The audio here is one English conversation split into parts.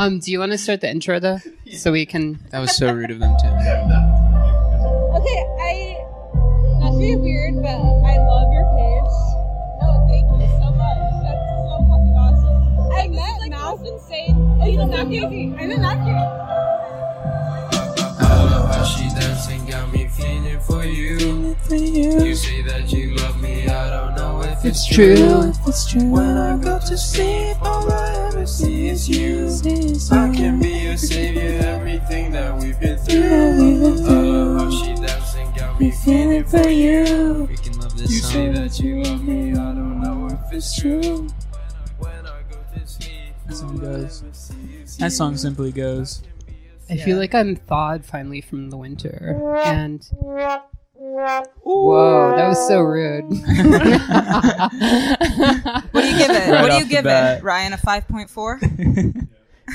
Do you want to start the intro though, so we can? That was so rude of them, Tim. Okay, not to be weird, but I love your page. No, thank you so much. That's so fucking awesome. I met Mouse insane. Oh, you know Matthew? I met Matthew. I love how she dancing, got me feeling for you. You say that you love me, I don't know if it's true. When I go to sleep, all I ever see is you. I can be your savior, everything that we've been through. I love how she dancing, got me feeling for you. Freaking love You this say song. that you love me, I don't know if it's true. When I go to sleep, That song goes. all I ever see is That you. song simply goes. I feel like I'm thawed finally from the winter, and whoa, that was so rude. What do you give it? Right What do off you the give bat. it? Ryan, a 5.4?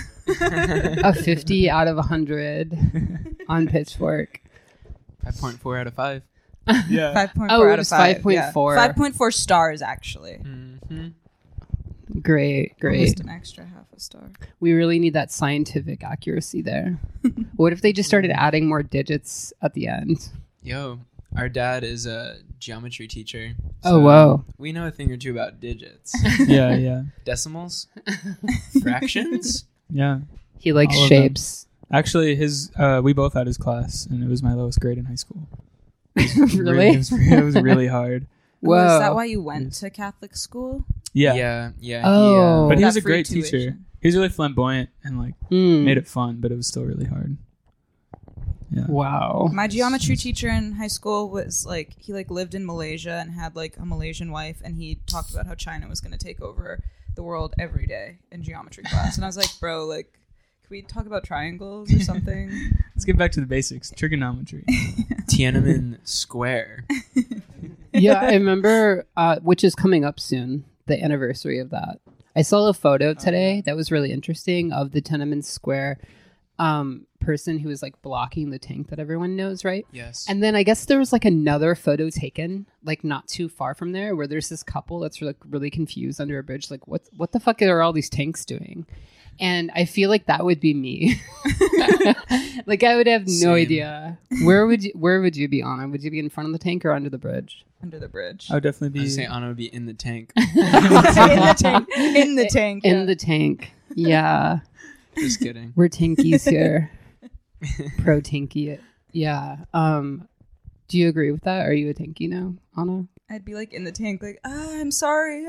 A 50 out of 100 on Pitchfork. 5.4 out of 5. Yeah. 5.4 Oh, it out of was 5. 5.4. Yeah. 5.4 stars, actually. Mm-hmm. Great. Almost an extra half a star. We really need that scientific accuracy there. What if they just started adding more digits at the end? Yo, our dad is a geometry teacher. Oh, whoa. We know a thing or two about digits. Yeah. Decimals? Fractions? Yeah. He likes All of them. shapes. Actually, we both had his class, and it was my lowest grade in high school. Really? It was really hard. Whoa. Oh, is that why you went to Catholic school? Yeah. Yeah. Oh. But he That was a free great teacher. tuition. He was really flamboyant and like Hmm. made it fun, but it was still really hard. Yeah. Wow. My geometry teacher in high school was like, he like lived in Malaysia and had like a Malaysian wife, and he talked about how China was going to take over the world every day in geometry class. And I was like, bro, like, can we talk about triangles or something? Let's get back to the basics. Trigonometry. Tiananmen Square. Yeah, I remember, which is coming up soon, the anniversary of that. I saw a photo today that was really interesting of the Tiananmen Square person who was like blocking the tank that everyone knows, right? Yes. And then I guess there was like another photo taken like not too far from there where there's this couple that's like really confused under a bridge, like what the fuck are all these tanks doing? And I feel like that would be me. Like I would have no Same. idea. Where would you be, Anna? Would you be in front of the tank or under the bridge? Under the bridge. I would definitely I be. was saying Anna would be in the tank. In the tank. In the tank. In the tank. Yeah. Just kidding. We're tankies here. Pro tanky. Yeah. Do you agree with that? Are you a tanky now, Anna? I'd be like in the tank, like, I'm sorry.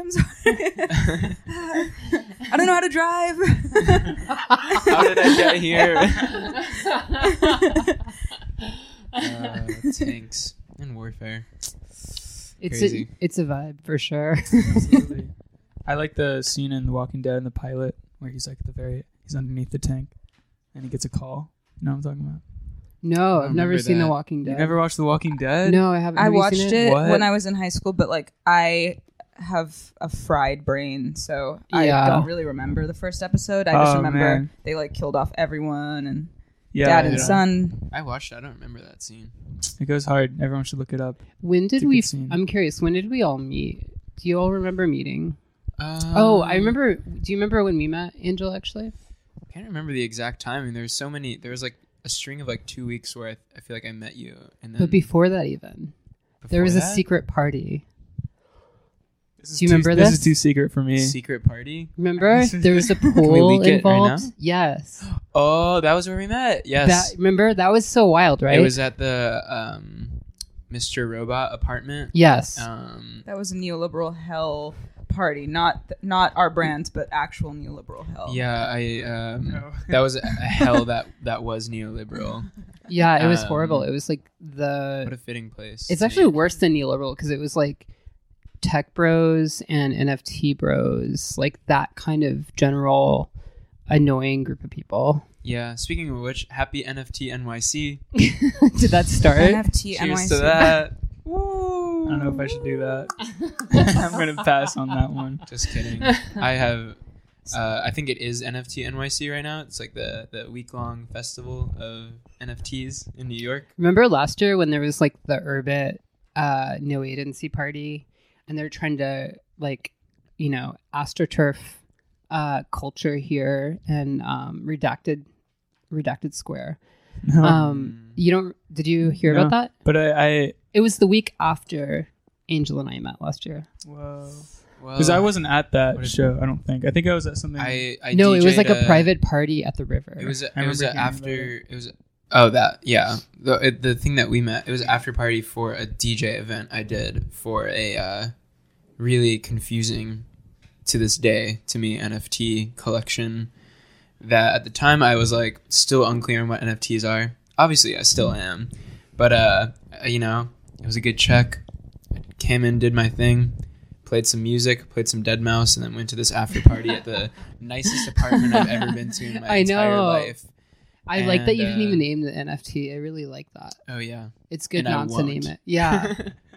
I don't know how to drive. How did I get here? Tanks and warfare. Crazy. It's a vibe for sure. Absolutely. I like the scene in The Walking Dead in the pilot where he's like he's underneath the tank and he gets a call. You know what I'm talking about? No, I I've never remember seen that. The Walking Dead. You never watched The Walking Dead? No, I haven't. I Have you watched seen it What? when I was in high school, but like I have a fried brain, so Yeah. I don't really remember the first episode. I just Oh, remember man. they like killed off everyone and Yeah. dad and yeah. son. I watched it. I don't remember that scene. It goes hard. Everyone should look it up. When did It's a we? good scene. I'm curious. When did we all meet? Do you all remember meeting? Oh, I remember. Do you remember when we met, Angel? Actually, I can't remember the exact timing. There was so many. There was like a string of like 2 weeks where I feel like I met you, and then but before that, even there before was a that, secret party. This is Do you remember This this? is too secret for me. secret party. Remember, there was a we pool leak it right involved. now? Yes. Oh, that was where we met. Yes, Remember that was so wild, right? it was at the Mr. Robot apartment. Yes. That was a neoliberal hell party, not our brands, but actual neoliberal hell. Yeah, that was a hell that was neoliberal. Yeah, it was um, horrible. It was like What a fitting place. It's to actually meet. worse than neoliberal because it was like tech bros and NFT bros, like that kind of general annoying group of people. Yeah. Speaking of which, happy NFT NYC. Did that start? NFT Cheers NYC. to that. I don't know if I should do that. I'm going to pass on that one. Just kidding. I have. I think it is NFT NYC right now. It's like the week-long festival of NFTs in New York. Remember last year when there was like the Urbit no agency party and they're trying to like, AstroTurf culture here and redacted Square. No. Did you hear No. about that? But I It was the week after Angel and I met last year. whoa. Well, Because I wasn't at what that is- show. I don't think. I think I was at something. I No, it was like DJ'd a private party at the river. It was remember hearing about after it. it was. Oh, that yeah. The thing that we met. It was after party for a DJ event I did for a really confusing to this day to me NFT collection. That at the time I was like still unclear on what NFTs are. Obviously, I still am, but it was a good check. I came in, did my thing. Played some music, played some Deadmau5, and then went to this after party at the nicest apartment I've ever been to in my I entire know. life. I like that you And, didn't even name the NFT. I really like that. Oh yeah, It's good And I not to name won't. it. Yeah.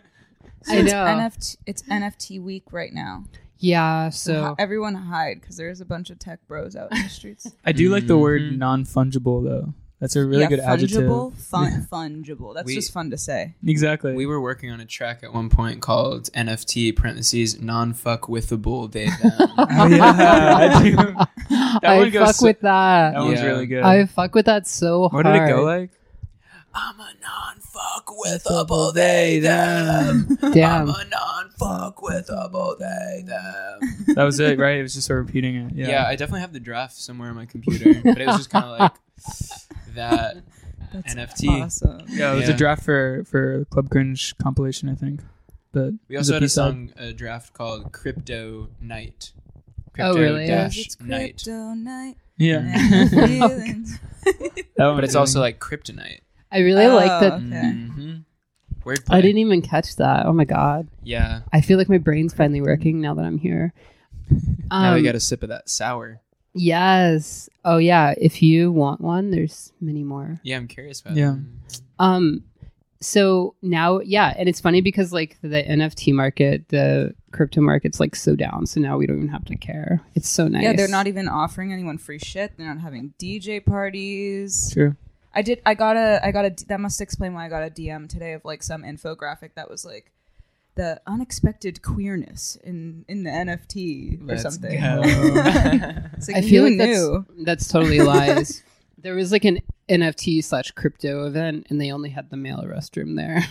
So I it's know. It's NFT week right now. Yeah. So So everyone hide because there's a bunch of tech bros out in the streets. I do like the word Mhm. non-fungible though. That's a really good adjective. Fungible. That's We- just fun to say. Exactly. we were working on a track at one point called NFT parentheses non-fuck withable they them. Oh, yeah, I do. I one goes fuck so- with that. That one's Yeah. really good. I fuck with that so what hard. did it go like? I'm a non-fuck withable they them. Damn. I'm a non-fuck withable they them. That was it, right? It was just sort of repeating it. Yeah. Yeah, I definitely have the draft somewhere on my computer, but it was just kind of like that That's NFT. awesome. Yeah, it was Yeah. a draft for Club Cringe compilation, I think. But We it was also had a B-side. song, a draft called Crypto Night. Oh, really? Dash It's Night. crypto night. Yeah. and feelings. That one But was it's also really- like kryptonite. I really like that. Okay. Mm-hmm. Wordplay. I didn't even catch that. Oh my god. Yeah. I feel like my brain's finally working now that I'm here. Now we got a sip of that sour. Yes. Oh yeah. If you want one, there's many more. Yeah, I'm curious about Yeah. them. So now, yeah, and it's funny because like the NFT market, the crypto market's like so down. So now we don't even have to care. It's so nice. Yeah, they're not even offering anyone free shit. They're not having DJ parties. True. I got a that must explain why I got a DM today of like some infographic that was like the unexpected queerness in the NFT or Let's something. go. It's like, I feel who like knew? that's totally lies. There was like an NFT/crypto event, and they only had the male restroom there.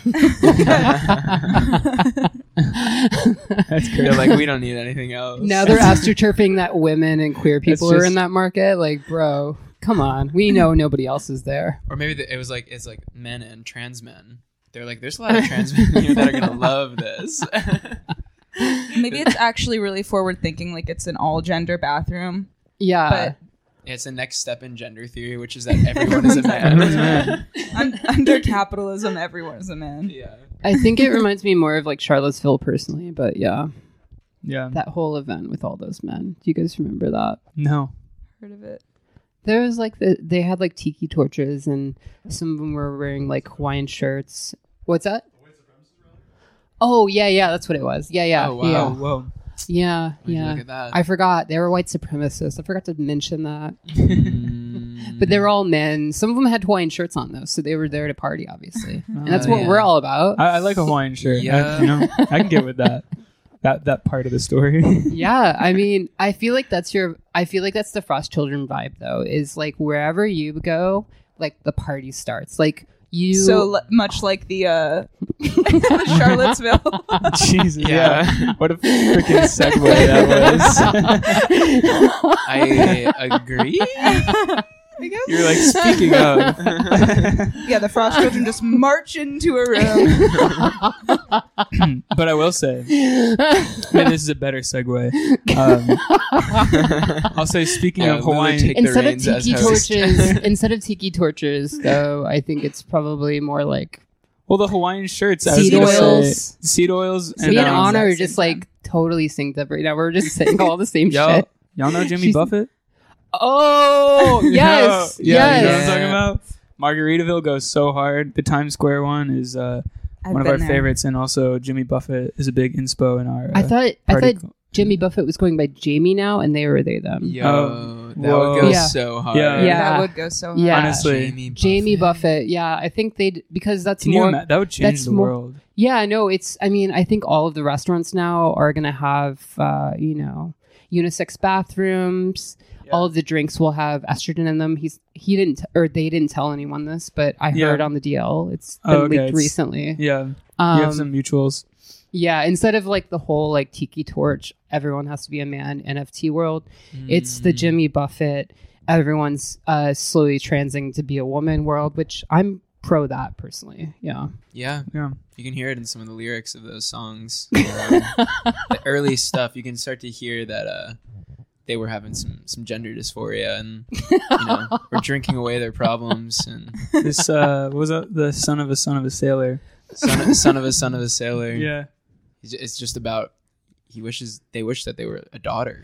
That's They're crazy. like, we don't need anything else. Now they're astroturfing that women and queer people That's are in just- that market. Like, bro, come on. We know nobody else is there. Or maybe it was like, it's like men and trans men. They're like, there's a lot of trans men here that are going to love this. Maybe it's actually really forward thinking, like it's an all gender bathroom. Yeah. But It's the next step in gender theory, which is that everyone is a Everyone's a man. man. Under capitalism, everyone is a man. Yeah. I think it reminds me more of like Charlottesville personally, but yeah, Yeah. that whole event with all those men. Do you guys remember that? No. Heard of it? There was like they had like tiki torches, and some of them were wearing like Hawaiian shirts. What's that? Oh yeah, that's what it was. Yeah, Oh, wow. yeah, Oh, whoa. yeah, Would you yeah. Look at that. I forgot they were white supremacists. I forgot to mention that. Mm. But they were all men. Some of them had Hawaiian shirts on though, so they were there to party, obviously, and that's Oh, what yeah. we're all about. I like a Hawaiian shirt. Yeah. I can get with that. That part of the story. Yeah, I mean, I feel like that's the Frost Children vibe though. Is like wherever you go, like the party starts. Like you. So much like the Charlottesville. Jesus. Yeah. Yeah. What a freaking segue that was. I agree. I guess. You're like, speaking of. Yeah, the Frost Children just march into a room. But I will say, maybe this is a better segue. I'll say, speaking Yeah, of Lulu Hawaiian, take the instead of reins as tiki host. torches, though, I think it's probably more like well, the Hawaiian shirts, I was seed gonna say, oils. seed oils, Me and um, Anna are exact just same like totally synced up right now. We're just saying all the same y'all, shit. y'all know Jimmy She's- Buffett? Oh yes, Yeah, you know what I'm yes. talking about? Margaritaville goes so hard. The Times Square one is I've one of been our there. favorites, and also Jimmy Buffett is a big inspo in our. I thought party. Jimmy Buffett was going by Jamie now, and they were they them. Yo, that whoa. would go Yeah. so hard. Yeah. Yeah. That would go so hard. Yeah. Honestly. Jamie Buffett. Yeah, I think they'd because that's Can you more. imagine? That would change that's the more- world. Yeah, no, it's. I mean, I think all of the restaurants now are gonna have, unisex bathrooms. Yeah. All of the drinks will have estrogen in them. They didn't tell anyone this, but I Yeah. heard on the DL. It's been Oh, okay, leaked it's- recently. Yeah. You have some mutuals. Yeah, instead of like the whole like tiki torch, everyone has to be a man NFT world. It's the Jimmy Buffett, everyone's slowly transing to be a woman world, which I'm pro that personally. Yeah. Yeah. Yeah. You can hear it in some of the lyrics of those songs. The early stuff, you can start to hear that they were having some gender dysphoria and were drinking away their problems. And This what was that? The son of a sailor. son of a sailor. Yeah. It's just about they wish that they were a daughter.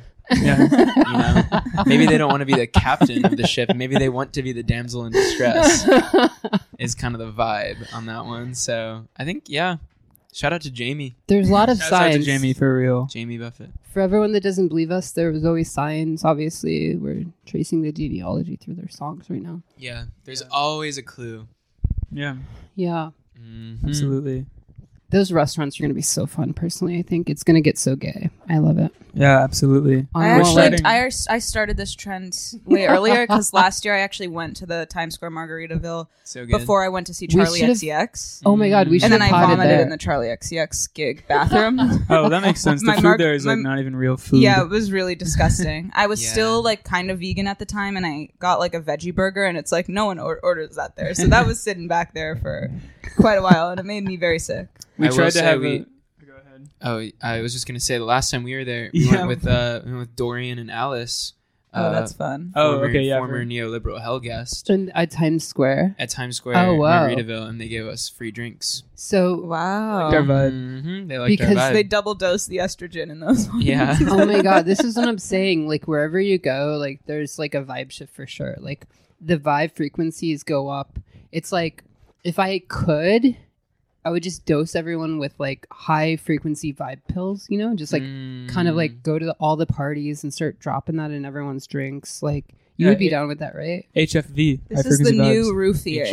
Yeah. Maybe they don't want to be the captain of the ship. Maybe they want to be the damsel in distress. Is kind of the vibe on that one. So I think shout out to Jamie There's a lot of Shouts out to signs. Jamie for real. Buffett. For everyone that doesn't believe us, there was always signs. Obviously, we're tracing the genealogy through their songs right now. Yeah, there's always a clue. Yeah. Yeah. Mhm. Absolutely. Those restaurants are going to be so fun, personally. I think it's going to get so gay. I love it. Yeah. Absolutely. I starting- I started this trend way earlier because last year I actually went to the Times Square Margaritaville So good. before I went to see We Charlie should've- XCX. Oh my God, we should And then I have potted vomited there. in the Charlie XCX gig bathroom. Oh, that makes sense. The My food mark- there is like my- not even real food. Yeah, it was really disgusting. I was Yeah. still like kind of vegan at the time, and I got like a veggie burger, and it's like no one orders that there. So that was sitting back there for quite a while, and it made me very sick. We I will tried to say have we- a. Go ahead. Oh, I was just gonna say the last time we were there, we Yeah. went with Dorian and Alice. Oh, that's fun. Oh, former, okay, yeah. Former neoliberal hell guest And at Times Square. at Times Square, Oh, wow. Margaritaville, and they gave us free drinks. So, Wow. Our vibe. Mhm, they liked Because our vibe. They double dose the estrogen in those ones. Yeah. oh my God, this is what I'm saying. Like, wherever you go, like, there's like a vibe shift for sure. Like, the vibe frequencies go up. It's like, if I could, I would just dose everyone with like high frequency vibe pills, just like kind of like go to all the parties and start dropping that in everyone's drinks. Like, you Yeah, would be it- down with that, right? HFV. This high is the frequency new vibes. roof theory.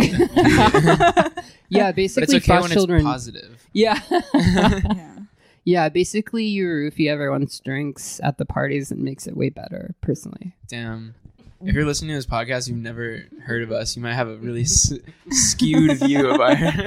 Yeah, But basically, it's okay fast when children. it's positive. Yeah. Yeah. Yeah, basically, you roofie everyone's drinks at the parties and makes it way better, personally. Damn. If you're listening to this podcast, you've never heard of us. You might have a really skewed view of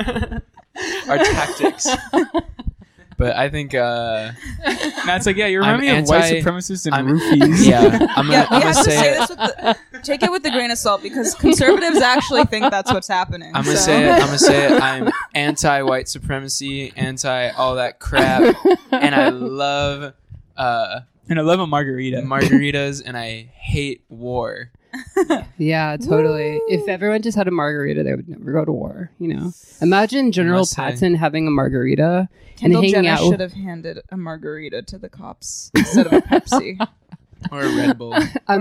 our tactics. But I think, That's like, yeah, you I'm remind me of white anti- supremacists and I'm- roofies. yeah, I'm Yeah, gonna we have to say say it. this with take it with a grain of salt because conservatives actually think that's what's happening. I'm gonna so. say it. I'm gonna say it. I'm anti-white supremacy, anti all that crap, and I love And I love a margarita. margaritas, and I hate war. Yeah, totally. If everyone just had a margarita, they would never go to war, Imagine General must say. Patton having a margarita Kendall and hanging Jenner out. should have handed a margarita to the cops instead of a Pepsi. Or a Red Bull.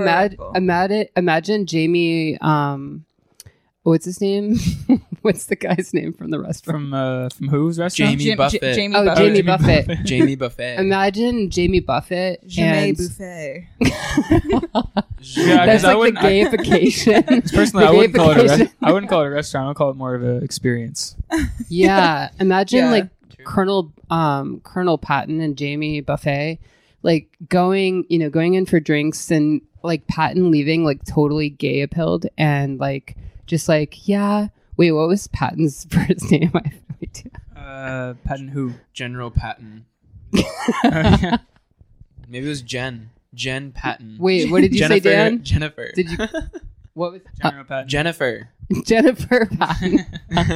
Imagine Jamie, what's his name? What's the guy's name from the restaurant? From whose restaurant? Jamie Buffett. Jamie Oh, Buffett. Jamie Buffett. Jamie Buffet. Imagine Jamie Buffett. Jamais and buffet. Yeah, that's 'cause I like the wouldn't- gayification. Personally, The I wouldn't call it a gayification. I wouldn't call it a restaurant. I'll call it more of an experience. Yeah, imagine Yeah. like Colonel Patton and Jamie Buffet, like going in for drinks and like Patton leaving like totally gay pilled and like just like wait, what was Patton's first name? I have no idea. Patton who? General Patton. Maybe it was Jen Patton. Wait, what did you say, Dan? Jennifer. Did you? What was General Patton. Jennifer. Jennifer Patton?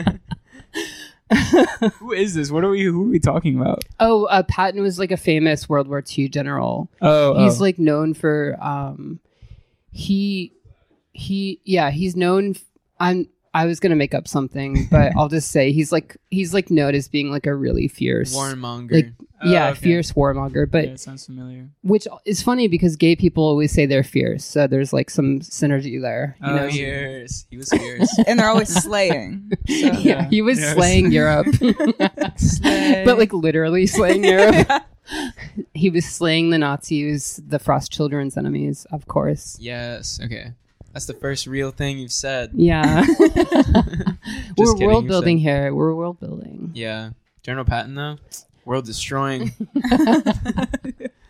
Who is this? Who are we talking about? Oh, Patton was like a famous World War II general. Oh, He's like known for he's known I was gonna make up something, but I'll just say he's like known as being like a really fierce Warmonger. like okay. fierce warmonger. But Yeah, it sounds familiar. which is funny because gay people always say they're fierce, so there's like some synergy there. You know? Fierce. He was fierce. And they're always slaying. So. Yeah, he was Yes. slaying Europe, Slay. but like literally slaying Europe. He was slaying the Nazis, the Frost Children's enemies, of course. Yes. Okay. That's the first real thing you've said. Yeah. Just We're kidding, world you building said- here. We're world building. Yeah. General Patton though, world destroying.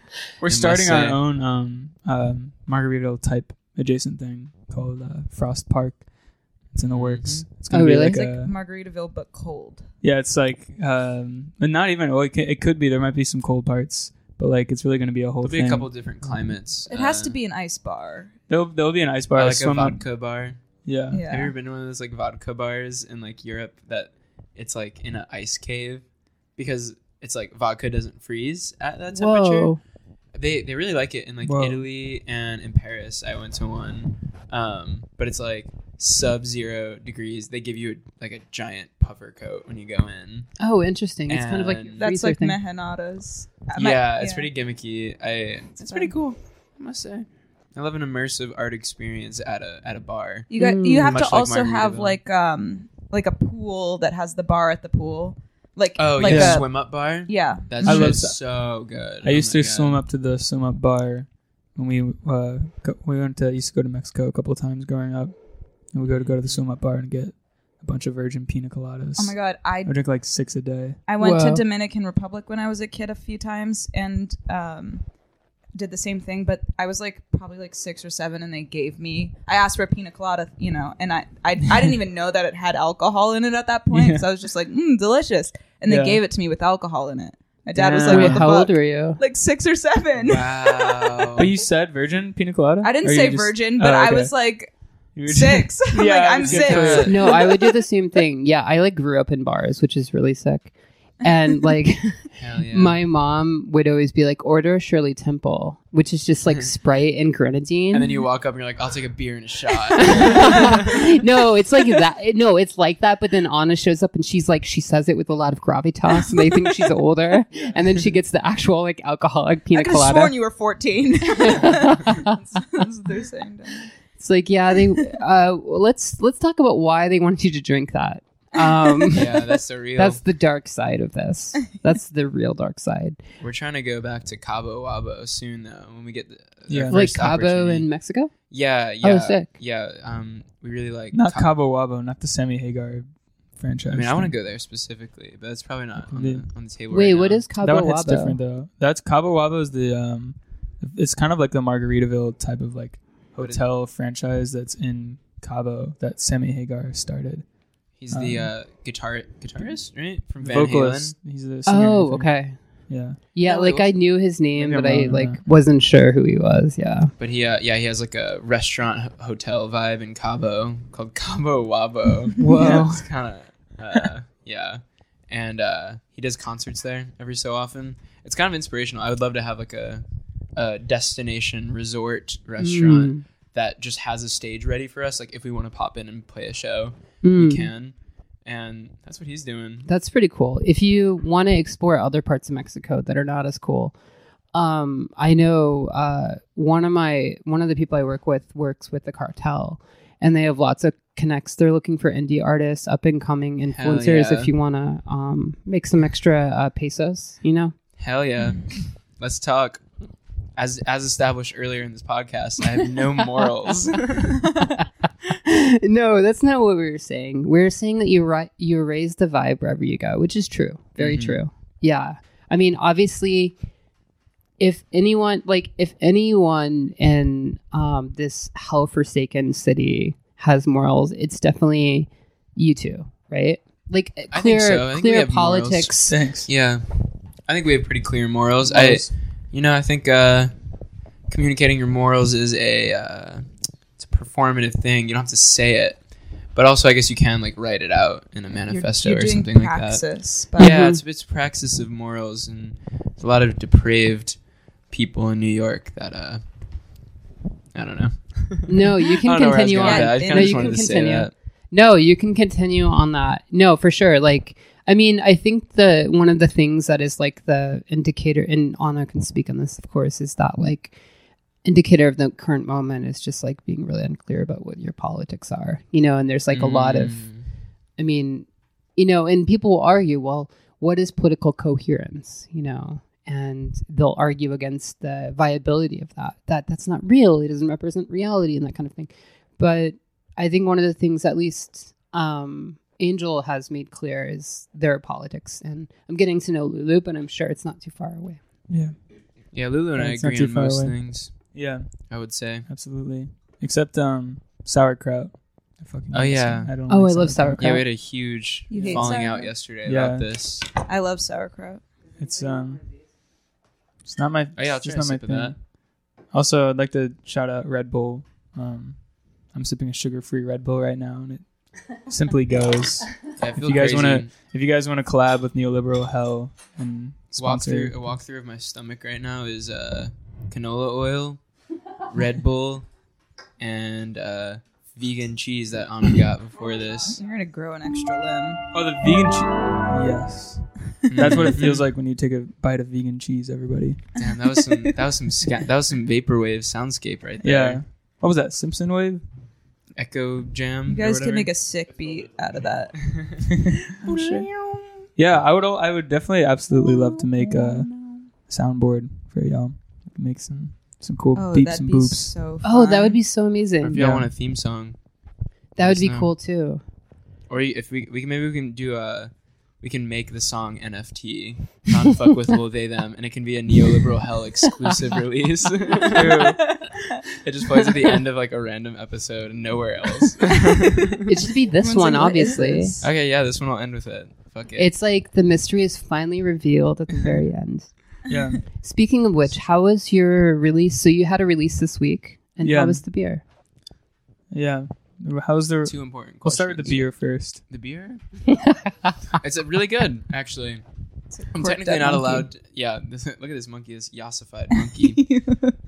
We're I must starting our say. own Margaritaville type adjacent thing called Frost Park. It's in the works. It's gonna Oh, be really? like It's like a Margaritaville, but cold. yeah. It's like but not even. Well, it could be. There might be some cold parts, but like it's really gonna be a whole There'll thing. be a couple different climates. It has to be an ice bar. There'll be an ice bar. like a swim up- vodka bar. Yeah. Yeah. Have you ever been to one of those like vodka bars in like Europe that it's like in an ice cave because it's like vodka doesn't freeze at that temperature? Whoa. They really like it in like Whoa. Italy and in Paris. I went to one, but it's like sub-0 degrees. They give you like a giant puffer coat when you go in. Oh, interesting. It's kind of like And- a That's freezer like thing. Mejanadas. Yeah, it's pretty gimmicky. It's pretty fun. cool, I must say. I love an immersive art experience at a bar. You got. You have Much to like also have Margaritaville. like a pool that has the bar at the pool. Like Oh, like yeah, a- swim up bar. Yeah. That's I love just so good. I used Oh my to God. swim up to the swim up bar when we used to go to Mexico a couple of times growing up, and we go to the swim up bar and get a bunch of virgin pina coladas. Oh my god. I drink like 6 a day. I went Whoa. to Dominican Republic when I was a kid a few times and did the same thing, but I was like probably like 6 or 7 and they gave me, I asked for a pina colada, you know, and I didn't even know that it had alcohol in it at that point because I was just like, delicious. And they Yeah. gave it to me with alcohol in it. My dad was Damn. like, Wait, what the how fuck? old were you? Like 6 or 7. Wow. But you said virgin pina colada? I didn't Or say you just- virgin, but Oh, I okay. was like You were 6. I'm Yeah, like, I I'm was gonna 6. say that. No, I would do the same thing. Yeah, I like grew up in bars, which is really sick. And like Hell yeah. my mom would always be like, order a Shirley Temple, which is just like Sprite and grenadine. and then you walk up and you're like, I'll take a beer and a shot. No, it's like that. No, it's like that. But then Anna shows up and she's like, she says it with a lot of gravitas, and they think she's older. And then she gets the actual like alcoholic I pina could have sworn colada. you were 14. That's what they're saying. to me. It's like, yeah, they. Let's talk about why they wanted you to drink that. Yeah, that's the real. That's the dark side of this. That's the real dark side. We're trying to go back to Cabo Wabo soon, though. When we get the Yeah. our Like first Cabo opportunity. in Mexico. Yeah. Oh, sick. Yeah. We really like. Not Cabo Wabo, not the Sammy Hagar franchise. I mean, I want to thing. go there specifically, but it's probably not on Yeah. the table. Wait, right what now. is Cabo That one hits Wabo? different though. That's Cabo Wabo is the it's kind of like the Margaritaville type of like What is- hotel franchise that's in Cabo that Sammy Hagar started. He's the guitarist, right? From Van Vocalist. Halen. He's the singer. Oh, I think. okay. Yeah. Yeah, Oh, like wait, I knew his name, Maybe but I'm I wrong on like that. wasn't sure who he was. Yeah. But he has like a restaurant hotel vibe in Cabo called Cabo Wabo. Whoa. Yeah, it's kind of yeah, and he does concerts there every so often. It's kind of inspirational. I would love to have like a destination resort restaurant that just has a stage ready for us. Like if we want to pop in and play a show, Mm. we can. And that's what he's doing. That's pretty cool. If you want to explore other parts of Mexico that are not as cool, I know one of the people I work with works with the cartel, and they have lots of connects. They're looking for indie artists, up and coming influencers. yeah. If you want to make some extra pesos, you know. Hell yeah. Let's talk. As established earlier in this podcast, I have no morals. No, that's not what we were saying. We were saying that you raise the vibe wherever you go, which is true. Very true. Yeah. I mean, obviously, if anyone in this hell-forsaken city has morals, it's definitely you two, right? Like I think so. I think we clear have morals. politics. Thanks. Yeah. I think we have pretty clear morals. Morals. I think communicating your morals is it's a performative thing. You don't have to say it. But also, I guess you can like write it out in a manifesto You're or doing something like that. praxis, but Yeah, it's praxis of morals, and there's a lot of depraved people in New York that I don't know. No, you can I don't know where I was continue going on. with that. I No, kind of just you wanted can to say continue. that. No, you can continue on that. No, for sure. Like, I mean, I think one of the things that is like the indicator, and Anna can speak on this, of course, is that like indicator of the current moment is just like being really unclear about what your politics are, you know, and there's like a lot of, I mean, you know, and people will argue, well, what is political coherence, you know, and they'll argue against the viability of that's not real. It doesn't represent reality and that kind of thing. But I think one of the things, at least Angel has made clear, is their politics. And I'm getting to know Lulu, but I'm sure it's not too far away. Yeah. Yeah, Lulu and I It's not agree too on far most away. things. Yeah, I would say. absolutely. Except sauerkraut. I fucking Oh, hate yeah. I don't. Oh, like I love sauerkraut. Yeah, we had a huge You hate falling out sauerkraut? yesterday Yeah. about this. I love sauerkraut. It's not my. Oh yeah, I'll it's try just a not sip my of thing. that. Also, I'd like to shout out Red Bull. I'm sipping a sugar-free Red Bull right now, and it simply goes. Yeah, I feel you guys crazy. wanna- If you guys want to collab with Neoliberal Hell and sponsor, A walkthrough of my stomach right now is canola oil, Red Bull, and vegan cheese that Anna got before this. You're gonna grow an extra limb. oh, the vegan cheese. Yes, that's what it feels like when you take a bite of vegan cheese. Everybody. Damn, that was some vaporwave soundscape right Yeah. there. What was that? Simpson wave? Echo jam. You guys could make a sick beat out of that. Oh, shit. Yeah, I would definitely absolutely love to make a soundboard for y'all. Make some cool Oh, beeps that'd and be boops. so fun. Oh, that would be so Or amazing. if y'all Yeah. want a theme song, That would be Yes, no. cool too. or if we can maybe we can do we can make the song NFT, non fuck with Lil They Them, and it can be a Neoliberal Hell exclusive release. It just plays at the end of like a random episode and nowhere else. It should be this Everyone's one, like, what is obviously. this? Okay, yeah, this one will end with it. Fuck it. It's like the mystery is finally revealed at the very end. Yeah. Speaking of which, how was your release? So you had a release this week, and Yeah. how was the beer? Yeah. How's the? Two important questions. We'll start with the beer first. The beer? It's really good, actually. It's a I'm quirked technically up not monkey. allowed. Yeah, look at this monkey, this yassified monkey.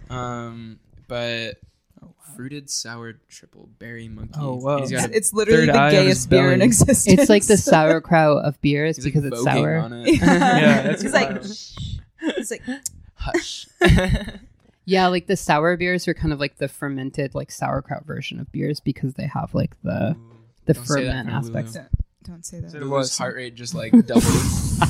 But fruited sour triple berry monkey. Oh, wow. He's got a, It's literally Third the eye on his gayest beer in belly. existence. It's like the sauerkraut of beers he's like because it's voguing sour. on it. Yeah, that's He's like, wild. it's like, Hush. Yeah, like the sour beers are kind of like the fermented, like sauerkraut version of beers because they have like the Don't say that ferment for Lulu. aspects. don't say that. It Lulu's was. heart rate just like doubled.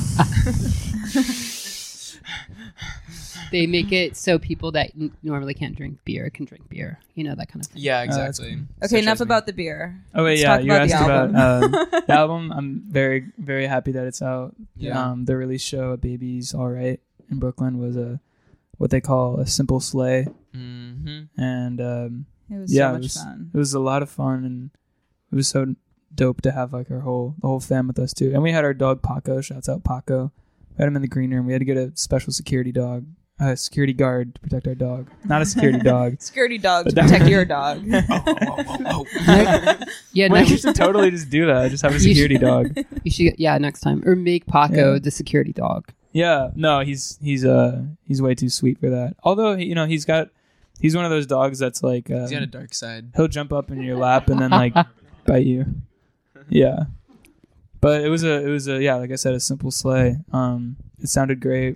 They make it so people that normally can't drink beer can drink beer. You know, that kind of thing. Yeah, that's exactly. Okay, Such enough as me. about the beer. Oh wait, Let's yeah. talk You about the asked album. about the album. I'm very, very happy that it's out. Yeah. The release show at Baby's All Right in Brooklyn was what they call a simple sleigh, Mm-hmm. and It was yeah, so it much was- fun. it was a lot of fun, and it was so dope to have like the whole fam with us too. And we had our dog Paco. Shouts out Paco. We had him in the green room. We had to get a special security guard to protect our dog. Not a security dog. Security dog to But that- protect your dog. Yeah, Wait, next, you should totally just do that. Just have a You should- security dog. you should. Yeah, next time or make Paco Yeah. the security dog. Yeah, no, he's way too sweet for that. Although he's one of those dogs that's like He's got a dark side. he'll jump up in your lap and then like bite you. Yeah, but it was a yeah, like I said, a simple sleigh. It sounded great.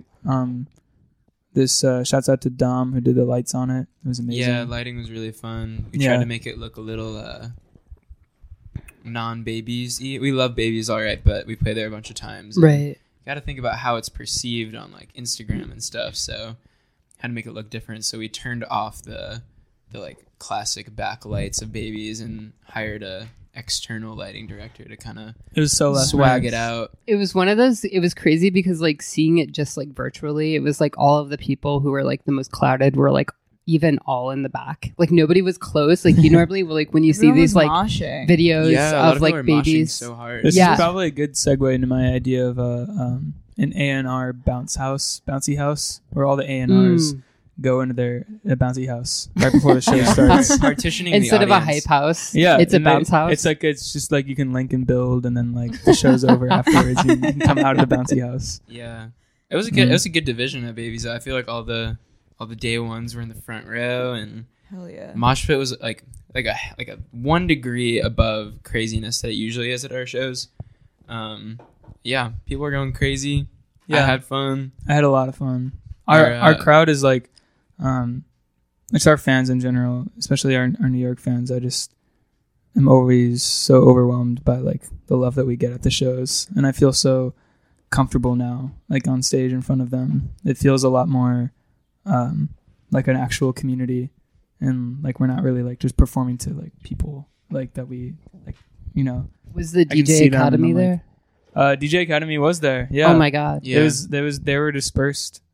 This shouts out to Dom who did the lights on it. It was amazing. Yeah, lighting was really fun. We Yeah. tried to make it look a little non-babies. We love Babies, all right, but we play there a bunch of times. Right. Got to think about how it's perceived on like Instagram and stuff. So had to make it look different. So we turned off the like classic backlights of Babies and hired a external lighting director to kind of It was so last swag minute. it out. It was one of those. It was crazy because like seeing it just like virtually, it was like all of the people who were like the most clouded were like even all in the back. Like nobody was close. Like you normally like when you see Everyone these was like moshing. videos Yeah, a lot of like people are moshing babies. so hard. This Yeah. is probably a good segue into my idea of an A&R bouncy house, where all the A&Rs Mm. go into their bouncy house right before the show Yeah. starts. Partitioning Instead the of a audience. hype house, Yeah, it's a and bounce house. It's just like you can link and build, and then like the show's over afterwards. You can come out of the bouncy house. Yeah, it was a good. Mhm. It was a good division of Babies. I feel like all the day ones were in the front row, and Hell yeah. Mosh Pit was like a 1 degree above craziness that it usually is at our shows. Yeah, people were going crazy. Yeah. I had fun. I had a lot of fun. Our crowd is like, it's our fans in general, especially our New York fans. I just am always so overwhelmed by like the love that we get at the shows, and I feel so comfortable now, like on stage in front of them. It feels a lot more like an actual community, and like we're not really like just performing to like people like that we like, you know. was the I can DJ see them Academy and I'm there? DJ Academy was there. Yeah. Oh my god. Yeah, They were dispersed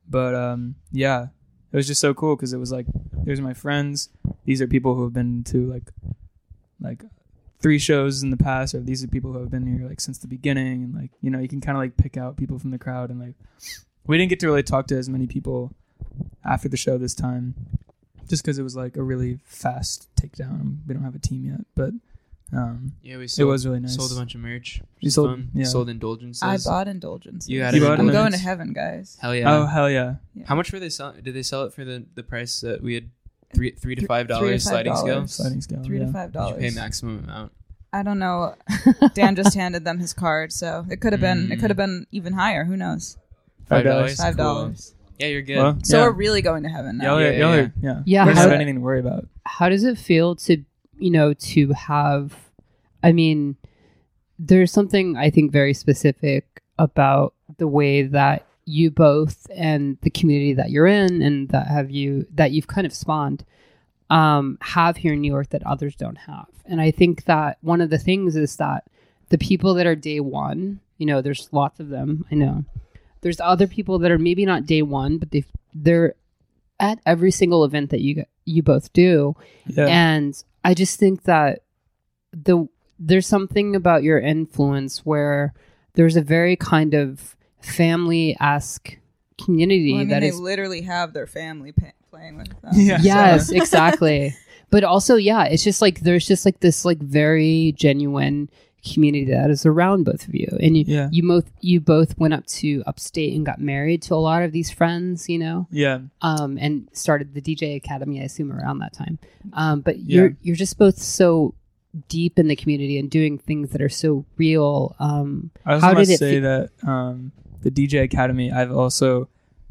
But yeah, it was just so cool because it was like, there's my friends. These are people who have been to like 3 shows in the past, or these are people who have been here like since the beginning, and like, you know, you can kind of like pick out people from the crowd. And like, we didn't get to really talk to as many people after the show this time, just because it was like a really fast takedown. We don't have a team yet, but Yeah, it was really nice. Sold a bunch of merch. You sold- Fun. yeah. Sold indulgences. I bought indulgences. You had You bought I'm indulgences? going to heaven, guys. Hell yeah. Oh hell yeah! How much were they selling? Did they sell it for the price that we had? $3 to $5 $3 to sliding scale. $5. Sliding scale. $3 yeah. to $5. Did you pay maximum amount? I don't know. Dan just handed them his card, so it could have been. It could have been even higher. Who knows? $5. $5. Yeah, you're good. Well, So yeah. we're really going to heaven now. Y'all are- Yeah, y'all yeah. are- yeah. Yeah, We don't how- have anything to worry about. How does it feel to, you know, to have, I mean, there's something I think very specific about the way that you both and the community that you're in and that you've kind of spawned have here in New York that others don't have. And I think that one of the things is that the people that are day one, you know, there's lots of them, I know. There's other people that are maybe not day one, but they're at every single event that you both do. Yeah. And I just think that there's something about your influence where there's a very kind of family-esque community Well, I mean, that they is literally have their family playing with them. Yeah. yes, exactly. But also, yeah, it's just like there's just like this like very genuine community that is around both of you, and Yeah. you both went up to upstate and got married to a lot of these friends, you know. Yeah. And started the DJ Academy, I assume, around that time. But Yeah. you're just both so deep in the community and doing things that are so real. I also How must did it say fe- that the DJ Academy, I've also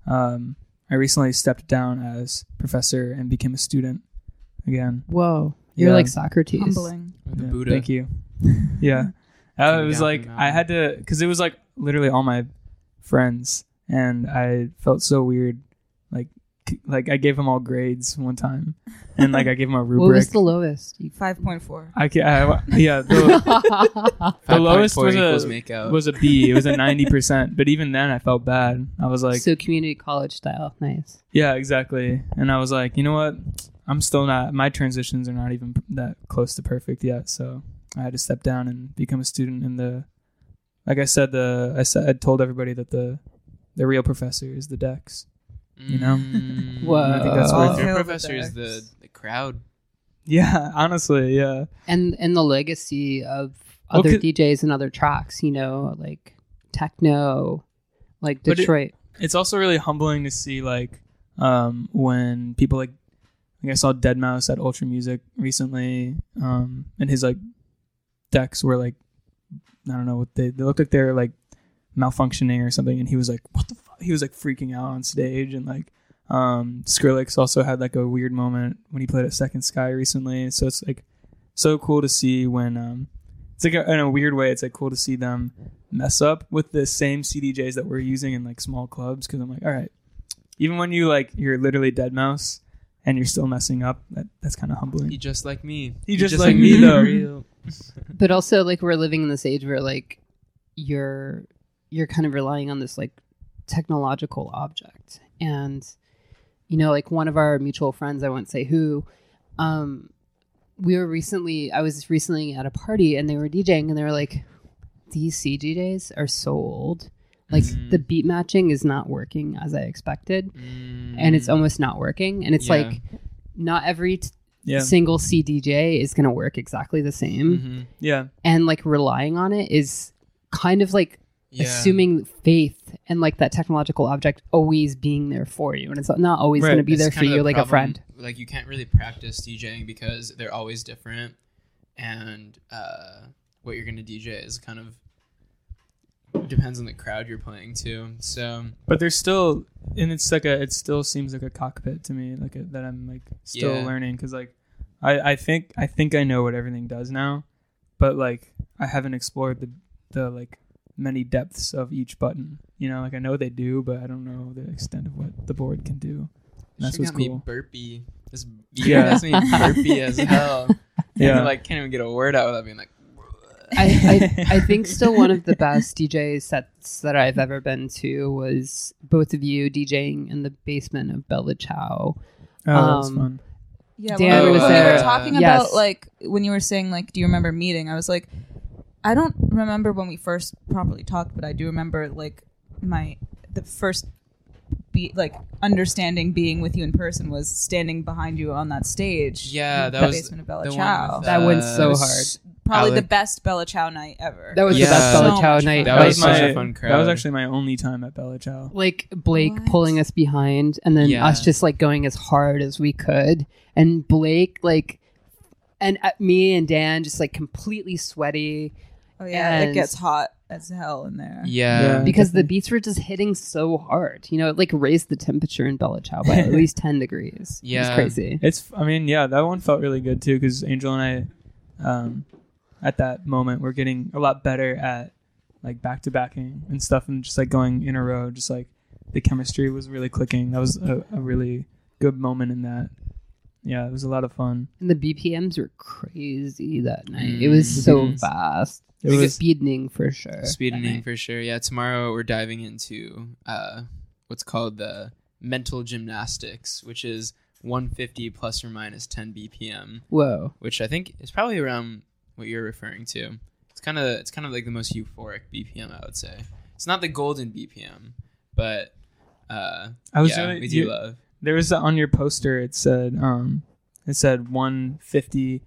I recently stepped down as professor and became a student again. Whoa, you're Yeah. like Socrates. Humbling. The Yeah, Buddha. Thank you. Yeah. It Coming was down like from the I had to, because it was like literally all my friends, and I felt so weird. Like I gave them all grades one time, and like I gave them a rubric. What was the lowest? 5.4. Yeah, the lowest 5.4 was equals a makeout. was a B. It was a 90%. But even then, I felt bad. I was like, So community college style, nice. yeah, exactly. And I was like, you know what? I'm still not. My transitions are not even that close to perfect yet. So I had to step down and become a student in the. Like I said, I told everybody that the real professor is the Dex. You know? Whoa. I think that's All worth it. hail Your the professor is Dex. the crowd. Yeah, honestly, yeah. And the legacy of Well, other 'cause- DJs and other tracks, you know, like techno, like But Detroit. It's also really humbling to see like when people like I saw Deadmau5 at Ultra Music recently, and his like decks were like I don't know what they looked like they're like malfunctioning or something, and he was like, what the fuck? He was like freaking out on stage. And like Skrillex also had like a weird moment when he played at Second Sky recently. So it's like so cool to see when it's like in a weird way, it's like cool to see them mess up with the same CDJs that we're using in like small clubs, because I'm like, all right, even when you're literally Deadmau5 and you're still messing up, that's kind of humbling. He just like me. He just like me, though. Real. But also, like, we're living in this age where like you're kind of relying on this like technological object. And you know, like one of our mutual friends, I won't say who, I was recently at a party and they were DJing and they were like, these CDJs are so old, like the beat matching is not working as I expected, and it's almost not working. And it's Yeah. like not every Yeah. single CDJ is going to work exactly the same. Mm-hmm. Yeah. And like relying on it is kind of like Yeah. assuming faith and like that technological object always being there for you, and it's not always Right. going to be It's there for kind of you the like a problem. friend. Like you can't really practice DJing because they're always different, and what you're gonna DJ is kind of depends on the crowd you're playing to. So But there's still, and it's like it still seems like a cockpit to me, like that I'm like still Yeah. learning, because like I think I know what everything does now, but like I haven't explored the like many depths of each button. You know, like I know they do, but I don't know the extent of what the board can do. And that's she what's got me cool. burpy. This Yeah. that's me burpy as hell. Yeah. And like can't even get a word out without being like. I think still one of the best DJ sets that I've ever been to was both of you DJing in the basement of Bella Ciao. Oh, that's fun. Yeah, Dan when was we there. were talking Yes. about like when you were saying like, do you remember meeting? I was like, I don't remember when we first properly talked, but I do remember like the first understanding being with you in person was standing behind you on that stage. Yeah, in that the was basement of Bella the Ciao. one with, That went so was hard. Probably the Alec. best Bella Ciao night ever. That was Yeah. the best Bella So Ciao much night. fun. That was such a fun That was crowd. actually my only time at Bella Ciao. Like Blake What? pulling us behind and then Yeah. us just like going as hard as we could, and Blake like, and me and Dan just like completely sweaty Oh yeah, it And- gets hot as hell in there. Yeah. because the definitely. beats were just hitting so hard. You know, it like raised the temperature in Bella Ciao by at least 10 degrees. It was Yeah. crazy. That one felt really good too because Angel and I, at that moment, were getting a lot better at like back to backing and stuff, and just like going in a row. Just like the chemistry was really clicking. That was a really good moment in that. Yeah, it was a lot of fun. And the BPMs were crazy that night. It was so Mhm. fast. It It was was speeding for sure. that Speeding night. for sure. Yeah, tomorrow we're diving into what's called the mental gymnastics, which is 150 plus or minus 10 BPM, Whoa. which I think is probably around what you're referring to. It's kind of like the most euphoric BPM, I would say. It's not the golden BPM, but we do love. There was on your poster. It said 150,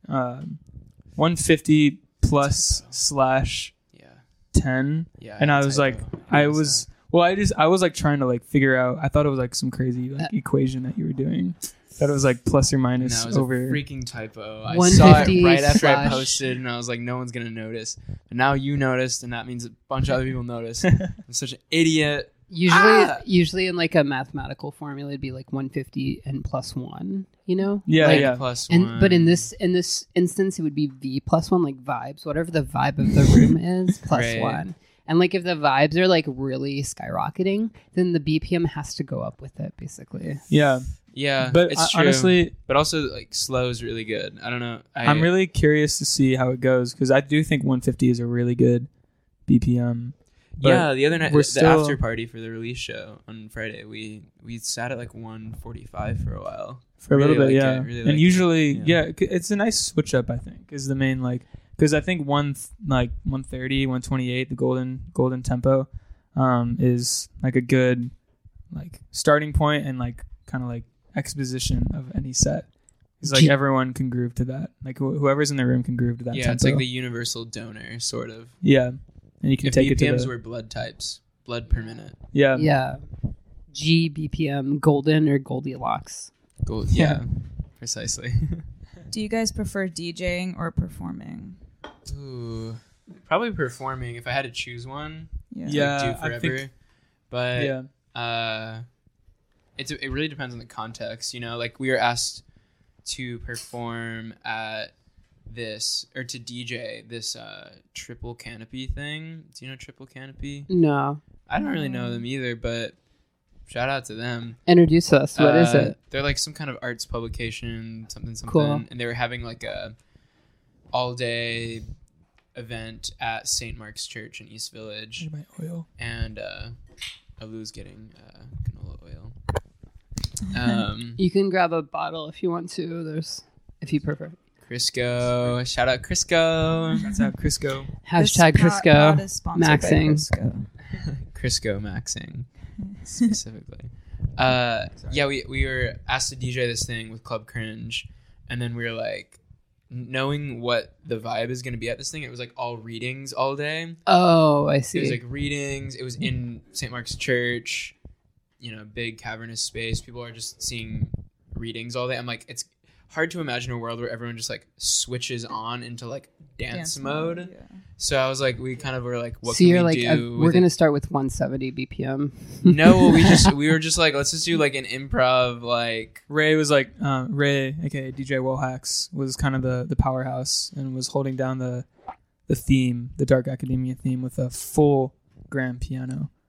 150 plus slash Yeah, 10. yeah. And I was like, typo. I was like trying to like figure out. I thought it was like some crazy like equation that you were doing. Thought it was like plus or No, minus it was over. a freaking typo. I 150 saw it right after I slash- posted, and I was like, no one's gonna notice. But now you noticed, and that means a bunch of other people noticed. I'm such an idiot. Usually in like a mathematical formula, it'd be like 150 and plus 1, you know? Yeah, Like, yeah. Plus And one. but in this instance, it would be V plus 1, like vibes, whatever the vibe of the room is, plus Right. 1. And like if the vibes are like really skyrocketing, then the BPM has to go up with it, basically. Yeah, yeah, but it's true. honestly, but also like slow is really good. I don't know. I'm really curious to see how it goes because I do think 150 is a really good BPM. But yeah. The other night, we're the still- after party for the release show on Friday, we sat at like 145 for a while. for a little Really bit, liked yeah. it, really And liked it. usually, Yeah. it's a nice switch up. I think is the main because I think 130, 128, the golden tempo, is like a good like starting point and like kind of like exposition of any set. It's like everyone can groove to that. Like whoever's in the room can groove to that. Yeah, tempo. it's like the universal donor sort of. yeah, and you can If take it to BPMs the were blood types, blood per minute. yeah. Yeah. G, BPM, golden or Goldilocks. Gold. Yeah, precisely. Do you guys prefer DJing or performing? Ooh, probably performing. If I had to choose one, Yeah, like, do I forever. think- But Yeah. it really depends on the context. You know, like we were asked to perform at this or to DJ this Triple Canopy thing. Do you know Triple Canopy? No. I don't really know them either, but shout out to them. Introduce us. What is it? They're like some kind of arts publication, something, Cool. and they were having like a all day event at St. Mark's Church in East Village, My oil. and Alu's getting canola oil. You can grab a bottle if you want to. If you prefer. Crisco, shout out Crisco, That's out Crisco. Hashtag This pod Crisco. is sponsored by Maxing. Crisco. Crisco Maxing specifically. Yeah, we were asked to DJ this thing with Club Cringe, and then we were like, knowing what the vibe is going to be at this thing, it was like all readings all day. Oh, I It was see. like readings. It was in St. Mark's Church, you know, big cavernous space. People are just seeing readings all day. I'm like, it's hard to imagine a world where everyone just like switches on into like dance mode. Yeah. So I was like, we kind of were like, what So can you're we like, do? we're with going to it? start with 170 BPM. No, we were just like, let's just do like an improv, like Ray was like Ray, aka DJ Wohax, was kind of the powerhouse and was holding down the theme, the Dark Academia theme, with a full grand piano.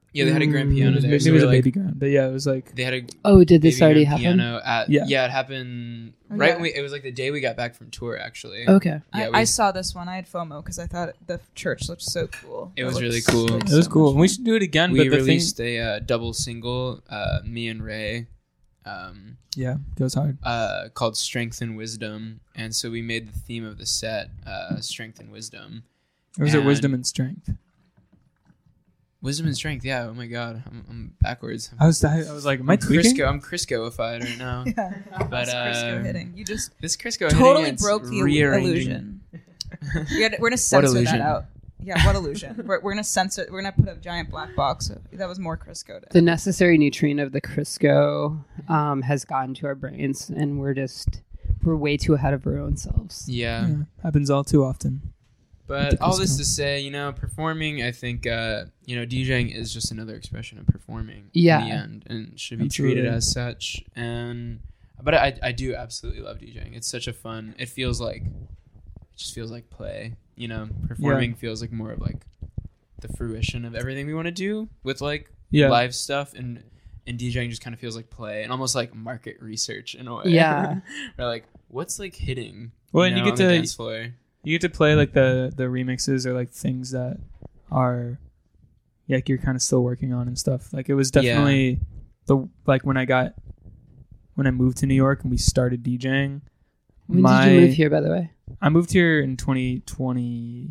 Yeah, they had a grand piano there. Maybe So it was we're a like, baby grand, but yeah, it was like they had a Oh, did baby this already grand happen? piano at Yeah. it happened Oh, right yeah. when it was like the day we got back from tour actually. Okay. Yeah, I saw this one. I had FOMO because I thought the church looked so cool. It was looked really cool. like it was so cool. much We fun. should do it again. we but the thing, released a double single, me and Ray, yeah, goes hard. called Strength and Wisdom, and so we made the theme of the set Strength and Wisdom. Or was it And- wisdom and strength? Wisdom and strength, yeah. Oh my god, I'm backwards. I was like, am I tweaking? I'm Crisco-ified right now. Yeah, But, That's Crisco hitting. You just This Crisco totally hitting, it's broke the rearranging. illusion. We're gonna censor that illusion? out. Yeah, what illusion? We're gonna censor. We're gonna put a giant black box. That was more Crisco. The necessary nutrient of the Crisco has gotten to our brains, and we're way too ahead of our own selves. Yeah. Yeah, happens all too often. But all this Crisco. to say, performing, I think, DJing is just another expression of performing Yeah. in the end and should be Absolutely. treated as such. But I do absolutely love DJing. It's such a fun, it just feels like play, performing feels like more of like the fruition of everything we want to do with like Yeah. live stuff, and DJing just kind of feels like play and almost like market research in a way. Yeah. Or like, what's like hitting? Well, and you get on the to- dance floor. You get to play like the remixes or like things that are like you're kind of still working on and stuff. Like it was definitely when I moved to New York and we started DJing. When did you move here, by the way? I moved here in 2021,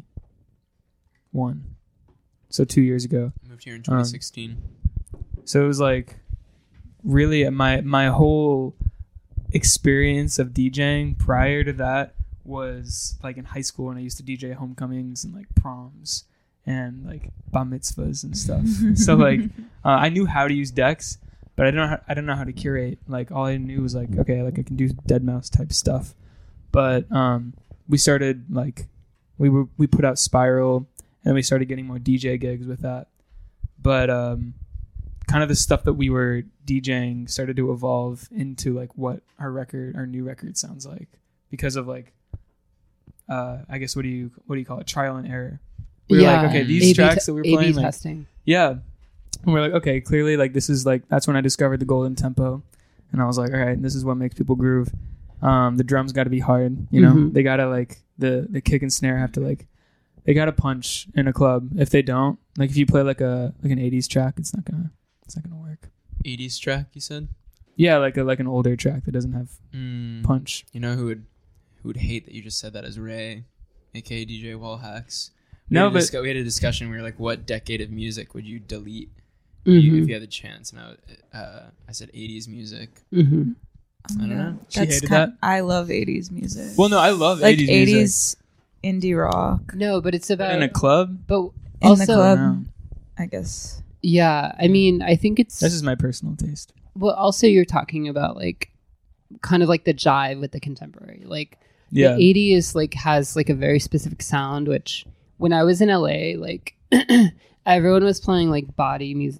so 2 years ago. Moved here in 2016. So it was like really my whole experience of DJing prior to that was like in high school when I used to DJ homecomings and like proms and like bar mitzvahs and stuff. So like I knew how to use decks, but I didn't know how to curate. Like all I knew was like, okay, like I can do Deadmau5 type stuff. But we started like we put out Spiral and we started getting more DJ gigs with that. But kind of the stuff that we were DJing started to evolve into like what our new record sounds like because of like I guess what do you call it, trial and error. We were like, okay, these tracks that we're playing, like, testing. yeah, and we're like, okay, clearly like this is like that's when I discovered the golden tempo, and I was like, all right, this is what makes people groove. The drums got to be hard, Mhm. they gotta like the kick and snare have to like they gotta punch in a club. If they don't, like if you play like an 80s track, it's not gonna work. 80s track, you said? Yeah, like an older track that doesn't have punch. You know who would hate that you just said that as Ray, aka DJ Wallhacks. No, but we had a discussion where like, what decade of music would you delete Mhm. if you had the chance? And I said 80s music. Mhm. I don't know. She hated that? I love 80s music. well, no, I love like 80s 80s music. indie rock No, but it's about In a club. but in the also club. No. I guess. yeah. I mean, I think it's This is my personal taste. well. Also, you're talking about like kind of like the jive with the contemporary. Like Yeah, the 80s like has like a very specific sound. Which when I was in LA, like everyone was playing like body music,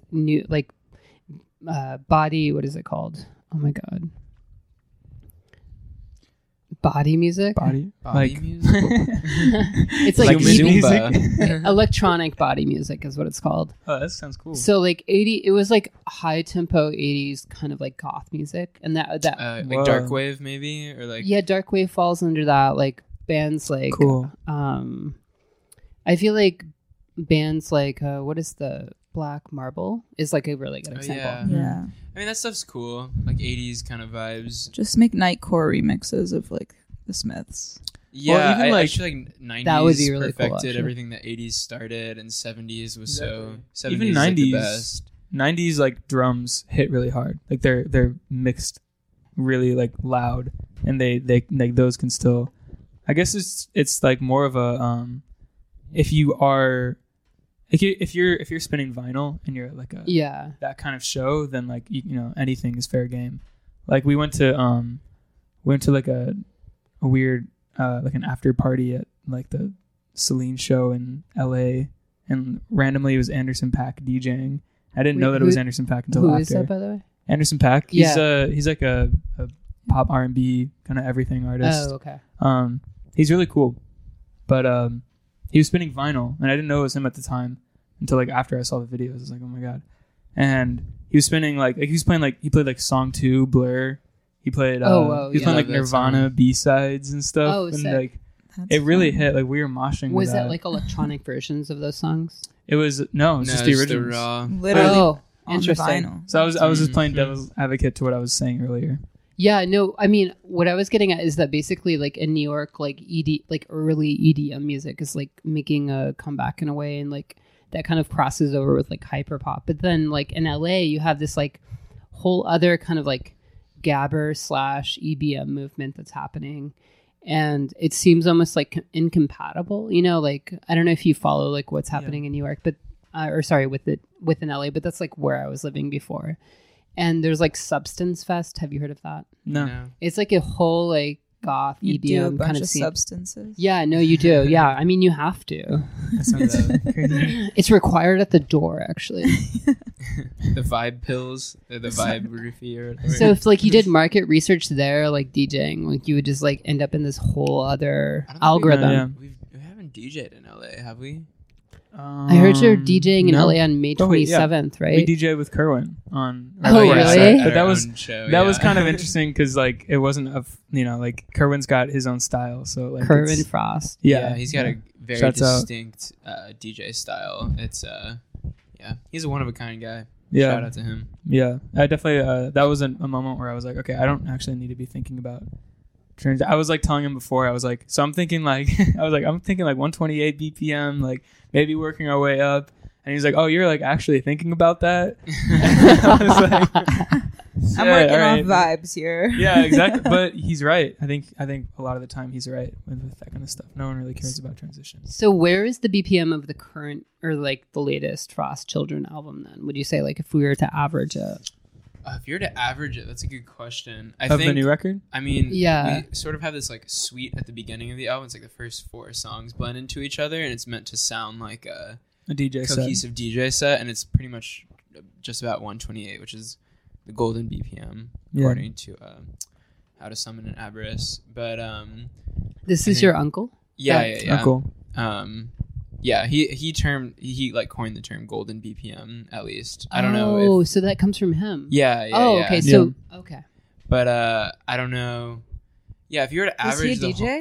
body. What is it called? Oh my god. Body music. body. Body Like- music? It's like Human EBM. music. Electronic body music is what it's called. Oh, that sounds cool. So like 80, it was like high tempo 80s kind of like goth music, and that Like Whoa. dark wave maybe, or like yeah, dark wave falls under that. Like bands like Cool. I feel like bands like what is the Black Marble is like a really good Oh, example. yeah. Yeah. I mean that stuff's cool, like 80s kind of vibes. Just make nightcore remixes of like the Smiths. Yeah, even, I like, feel like 90s that would be really cool, perfected actually. everything that 80s started, and 70s was so 70s Even is, like, the 90s. best. 90s like drums hit really hard. Like they're mixed really like loud, and they like those can still. I guess it's like more of a if you're spinning vinyl and you're like a Yeah. that kind of show, then like you know anything is fair game. Like we went to like a weird like an after party at like the Celine show in LA, and randomly it was Anderson .Paak DJing. I didn't know Wait, that it was who- Anderson .Paak until Who after. is that, by the way? Anderson .Paak. Yeah. He's like a pop R&B kind of everything artist. Oh, okay. He's really cool, but he was spinning vinyl, and I didn't know it was him at the time. until like after I saw the videos. I was like, oh my god. And he was spinning like he was playing like he played like Song 2, Blur. He played he was playing like Nirvana B-sides and stuff. Oh, and sick. like That's it really fun. hit. Like we were moshing. Was with it that. like electronic versions of those songs? It was it was just the originals. raw. Literally Oh, on the interesting. vinyl. So I was just playing Mhm. devil's advocate to what I was saying earlier. Yeah, no, I mean, what I was getting at is that basically, like in New York, like like early EDM music is like making a comeback in a way, and like that kind of crosses over with like hyperpop. But then, like in LA, you have this like whole other kind of like gabber / EBM movement that's happening, and it seems almost like incompatible. You know, like I don't know if you follow like what's happening in New York, but within LA, but that's like where I was living before. And there's like Substance Fest. Have you heard of that? No. It's like a whole like goth You do a EDM bunch kind of of scene. substances. Yeah, no, you do. Yeah, I mean, you have to. That sounds crazy. It's required at the door, actually. The vibe pills, or the vibe roofie, or whatever. So if like you did market research there, like DJing, like you would just like end up in this whole other I don't think algorithm. Yeah. we haven't DJ'd in LA, have we? I heard you're DJing in no. LA on May Oh, wait, yeah. 27th, We right? DJ with Kerwin on. Oh, yeah, really? sorry. At But that our was own show, that was yeah. kind of interesting because like it wasn't like Kerwin's got his own style, so like Kerwin it's- Frost. Yeah, He's got a very Shouts out. distinct DJ style. It's he's a one of a kind guy. Yeah. Shout out to him. Yeah, I definitely. That was a moment where I was like, okay, I don't actually need to be thinking about trans. I was like telling him before. I was like, so I'm thinking like, I'm thinking like 128 BPM, like maybe working our way up. And he's like, oh, you're like actually thinking about that. I was like, I'm yeah, working all right. off vibes here. Yeah, exactly. But he's right. I think a lot of the time he's right with that kind of stuff. No one really cares about transitions. So where is the BPM of the current or like the latest Frost Children album then? Would you say like if we were to average it? If you're to average it, that's a good question. I Of think the new record? I mean, Yeah. we sort of have this like suite at the beginning of the album. It's like the first 4 songs blend into each other, and it's meant to sound like a DJ set. cohesive DJ set, and it's pretty much just about 128, which is the golden BPM Yeah. according to How to Summon an Aberrus. But This I is think- your uncle? yeah. Oh, cool. Yeah, he like coined the term golden BPM at least. I don't know Oh, if so that comes from him. yeah. Okay. Yeah. So okay. But I don't know. Yeah, if you were to Was he a average the whole, DJ?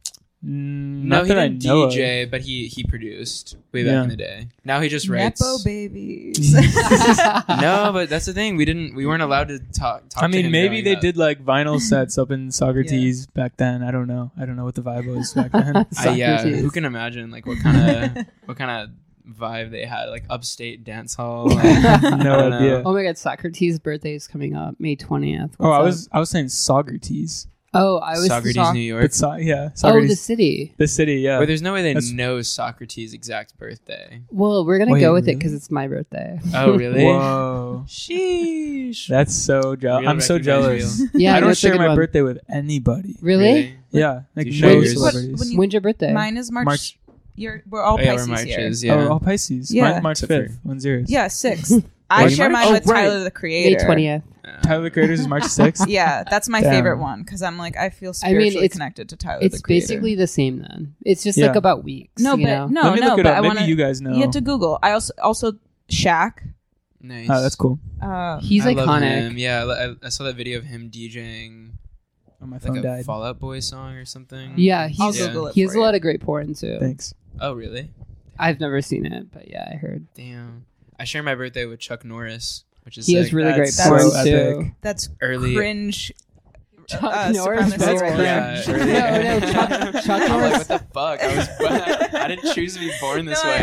no, Not he that I didn't know of. DJ, but he produced way back Yeah. in the day. Now he just writes. Nepo babies. No, but that's the thing. We weren't allowed to talk I to mean, him maybe growing they up. did like vinyl sets up in Socrates back then. I don't know. I don't know what the vibe was back then. Yeah, Socrates. who can imagine like what kind of vibe they had, like upstate dance hall? Like, I No don't know. idea. Oh my God, Socrates' birthday is coming up May 20th. Oh, What's I was saying Socrates. up? Oh, I was Socrates, New York. But Oh, Socrates. the city. the city, yeah. Where there's no way they That's- know Socrates' exact birthday. Well, we're gonna Wait, go with it really? because it's my birthday. Oh, really? Whoa. Sheesh. That's so jealous. Real I'm so recognize jealous. Yeah, I no, don't it's a share good my one. birthday with anybody. Really? Yeah, like Do you no share yours? celebrities. When you- When's your birthday? Mine is March. March- We're all Oh, yeah, we're Pisces here. Marches. Yeah. Oh, all Pisces. Yeah. March Except 5th. When's yours? Yeah, 6th. I Wait, share March? mine Oh, with right. Tyler the May Creator. 20th. Tyler the Creator's is March 6th. Yeah, that's my Damn. favorite one because I'm like I feel I mean, spiritually it's- connected to Tyler It's the Creator. basically the same then. It's just Yeah. like about weeks. no, you but know? no, Let me no. look it But up. I Maybe want you guys know. You have to Google. I also Shaq. Nice. Oh, that's cool. He's I love iconic. him. Yeah, I saw that video of him DJing Oh, my like phone a died. Fall Out Boy song or something. Yeah, I'll he's Google it he has for a you. lot of great porn too. Thanks. Oh, really? I've never seen it, but yeah, I heard Damn. I share my birthday with Chuck Norris, which is he has sick. really great That's porn so too. epic. That's Early- cringe. Chuck Norris, supremacy that's right cringe. there. Yeah, No, Chuck I'm like, Norris. what the fuck? I didn't choose to be born this No, way.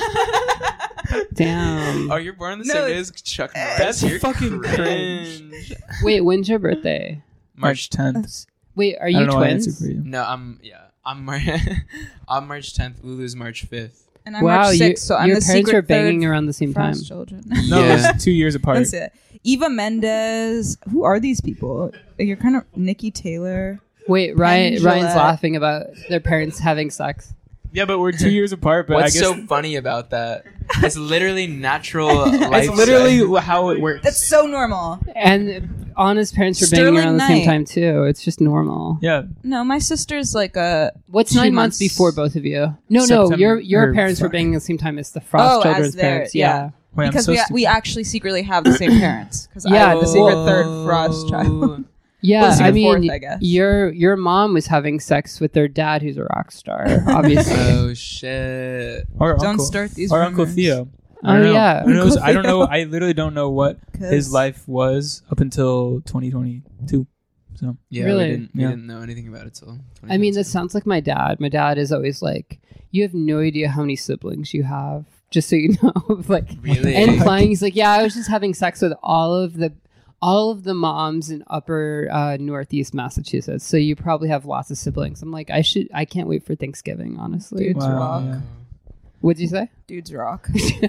I- Damn. Oh, you're born the No, same day it's- as Chuck Norris. That's You're fucking cringe. Wait, when's your birthday? March 10th. Wait, are I you don't know why I answered twins? for you. No, I'm March 10th. Lulu's March 5th. And I'm Wow, March you, 6th, so I'm your the parents secret were banging third around the same time. Frost children. No, Yeah. it's 2 years apart. That's it. Eva Mendes. Who are these people? You're kind of Nikki Taylor. Wait, Penn Ryan's Jillette. laughing about their parents having sex. Yeah, but we're 2 years apart. But What's I guess so funny about that? It's literally natural life. it's literally how it works. That's so normal. And Anna's parents were banging Sterling around the same Knight. time too. It's just normal. Yeah. No, my sister's like a. What's 2 9 months months- before both of you? No, September your or parents were fuck. banging at the same time as the Frost children's as their- parents. Yeah. Wait, Because I'm so we actually secretly have the same parents. Because Yeah, I'm the secret third Frost child. Yeah, Well, I secret mean, fourth, I guess. your mom was having sex with their dad, who's a rock star, obviously. Oh shit! Or Don't uncle, start these or Uncle rumors. Theo. Oh, I don't know. yeah. Who knows? Uncle I don't know. Theo. I literally don't know what his 'Cause- life was up until 2022. So Yeah, Really? we Yeah. didn't know anything about it till. I mean, this 2022. sounds like my dad. My dad is always like, "You have no idea how many siblings you have." Just so you know, like, Really? and implying he's like, "Yeah, I was just having sex with all of the moms in upper northeast Massachusetts. So you probably have lots of siblings." I'm like, I can't wait for Thanksgiving. Honestly, Dudes Wow, rock. yeah. what'd you say? Dudes rock.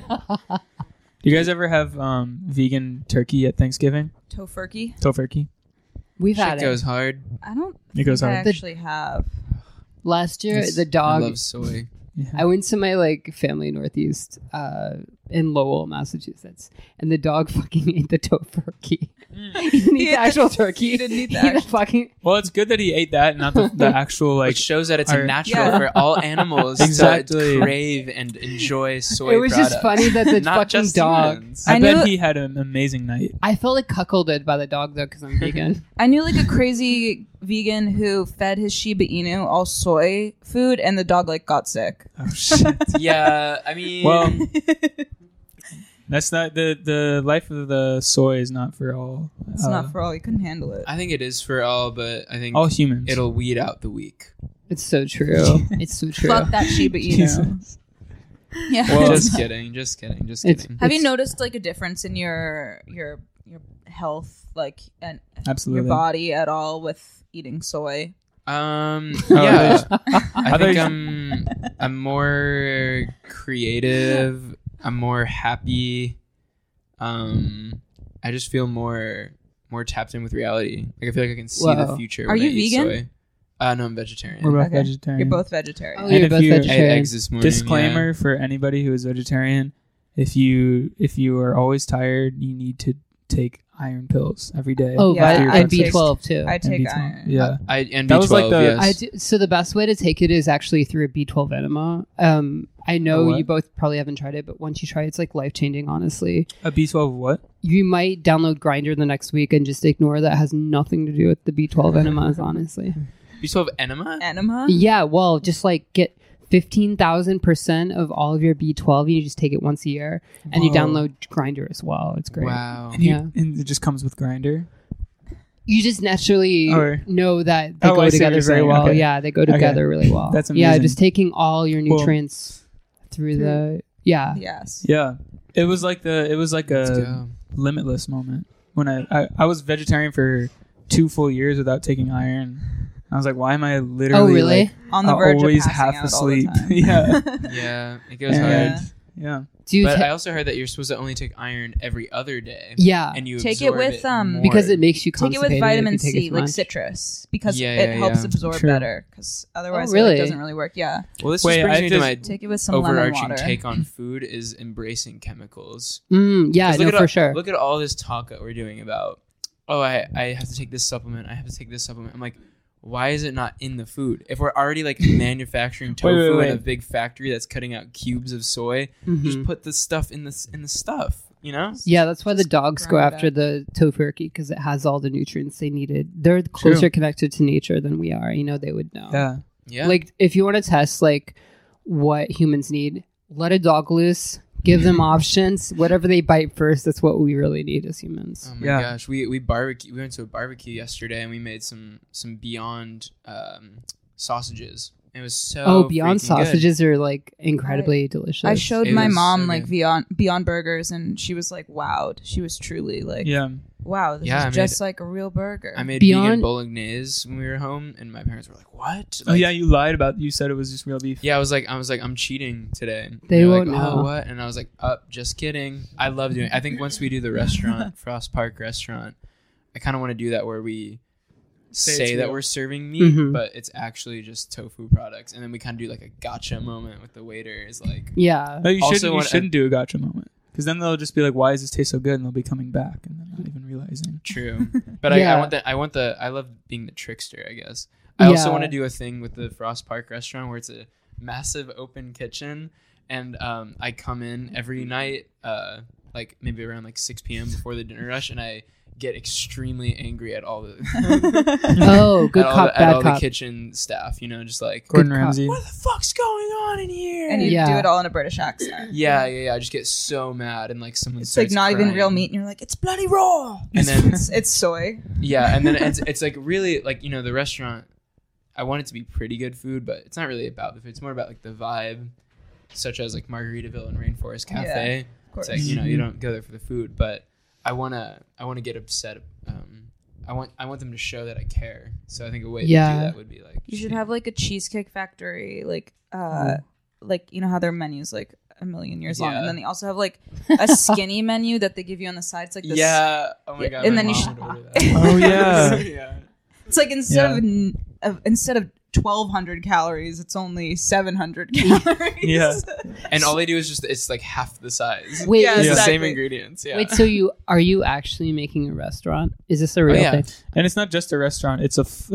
Do you guys ever have vegan turkey at Thanksgiving? Tofurkey. Tofurkey. We've Shit had goes it hard. I don't. It goes think I hard. actually have. last year. It's- The I dog. love soy. Yeah. I went to my like family northeast in Lowell, Massachusetts, and the dog fucking ate the tofurkey. He didn't eat the actual turkey. He didn't eat the He ate actual- fucking. Well, it's good that he ate that, not the actual like. Which shows that it's our- a natural Yeah. for all animals Exactly. to crave and enjoy soy It was just products. funny that the Not fucking just dog. humans. I I bet knew- he had an amazing night. I felt like cuckolded by the dog though because I'm vegan. I knew like a crazy vegan who fed his Shiba Inu all soy food, and the dog like got sick. Oh shit. Yeah, I mean, Well, that's not the life of the soy is not for all. It's not for all. You couldn't handle it. I think it is for all, but I think all humans. it'll weed out the weak. It's so true. It's so true. Fuck that Shiba Inu. Jesus. Yeah. Well, Just kidding, just kidding, just It's- kidding. Have you It's- noticed like a difference in your health, like, and Absolutely. your body at all with eating soy? Oh, Yeah, I I thought think you- I'm more creative. I'm more happy. I just feel more tapped in with reality. Like I feel like I can see the Wow. future. Are when you I eat vegan? soy. No, I'm vegetarian. We're both Okay. vegetarian. You're both vegetarian. Oh, And you're if both you- I ate vegetarian. eggs this morning. Disclaimer yeah. for anybody who is vegetarian: if you are always tired, you need to take iron pills every day. Oh, Yeah, after your I and breakfast. B12 too. I And take B12. iron. Yeah, And That B12. was like the- yes. I do, so the best way to take it is actually through a B12 enema. I know what? you both probably haven't tried it, but once you try it, it's like life changing. Honestly, a B12 what? you might download Grinder the next week and just ignore that. It has nothing to do with the B12 enemas. Honestly, B12 enema. Enema? yeah. Well, just like get 15,000% of all of your B12. You just take it once a year, and you Whoa. download Grinder as well. It's great. Wow. And, you, Yeah. and it just comes with Grinder. You just naturally Or- know that they Oh, go I see what together you're very saying. well. Okay. Yeah, they go together really well. That's Yeah, amazing. just taking all your Cool. nutrients through the Yes. Yeah, it was like Let's a go. limitless moment when I was vegetarian for 2 full years without taking iron. I was like, why am I literally? Oh, really? like, On the I'm verge always of passing half out all the asleep. time. Yeah. Yeah, it goes And- hard. Yeah. Do you But ta- I also heard that you're supposed to only take iron every other day. yeah, And you Take it absorb with, more. because it makes you Take it constipated with if vitamin you take it C, too like much. citrus, because Yeah, it yeah, helps yeah. absorb True. better. Because otherwise, really? it doesn't really work. Yeah. Well, this Wait, just brings I me to just- my Take it with some lemon overarching water. take on food is embracing chemicals. Yeah, 'Cause no, look at for all, sure. Look at all this talk that we're doing about, oh, I have to take this supplement. I have to take this supplement. I'm like, why is it not in the food? If we're already like manufacturing tofu wait. in a big factory that's cutting out cubes of soy, Mhm. just put the stuff in the stuff. You know? Yeah, that's why the Just dogs go grind it after up. the tofurkey because it has all the nutrients they needed. They're closer connected to nature than we are. You know, they would know. Yeah. Yeah. Like, if you want to test like what humans need, let a dog loose, give them options. Whatever they bite first, that's what we really need as humans. Oh my Yeah. gosh, we barbecue. We went to a barbecue yesterday and we made some Beyond sausages. It was so Beyond freaking good. sausages are like incredibly delicious. I showed It my was mom so like good. Beyond Burgers, and she was like, "Wowed." She was truly like, Yeah. "Wow, this Yeah, I is just like a real burger." I made Beyond- vegan bolognese when we were home, and my parents were like, "What?" Oh Like, yeah, you lied about. You said it was just real beef. Yeah, I was like, I'm cheating today. And They they were won't like, know. Oh, what? And I was like, just kidding. I love doing it. I think once we do the restaurant, Frost Park restaurant, I kind of want to do that where we Say say it's that real. we're serving meat, Mhm. but it's actually just tofu products. And then we kind of do like a gotcha moment with the waiter is like, Yeah. No, Also you want- shouldn't do a gotcha moment because then they'll just be like, "Why does this taste so good?" And they'll be coming back and then not even realize. poison. True, but Yeah. I love being the trickster, I guess. I also Yeah. want to do a thing with the Frost Park restaurant where it's a massive open kitchen, and I come in every night, like maybe around like 6 p.m. before the dinner rush, and I get extremely angry at all the Oh, good cop, at bad all cop. the kitchen staff, just like Gordon cop. Ramsay. what the fuck's going on in here? And you Yeah. do it all in a British accent. yeah. I just get so mad, and like someone It's like starts not even crying. real meat, and you're like, it's bloody raw. And then It's soy. yeah, and then it's like really like the restaurant. I want it to be pretty good food, but it's not really about the food. It's more about like the vibe, such as like Margaritaville and Rainforest Cafe. Of course. It's like you don't go there for the food, but I wanna get upset. I want them to show that I care. So I think a way to do that would be like You should have like a Cheesecake Factory, like like how their menu's like a million years long, Yeah. and then they also have like a skinny menu that they give you on the side. It's like this. yeah. Oh my Yeah, god. and my then you mom should- would order that. Oh yeah. yeah. It's like instead of 1,200 calories, it's only 700 calories. Yeah. And all they do is it's like half the size. Wait, Yeah, It's the exactly. same ingredients. Yeah. wait. So are you actually making a restaurant? Is this a real yeah. thing? And it's not just a restaurant. It's it's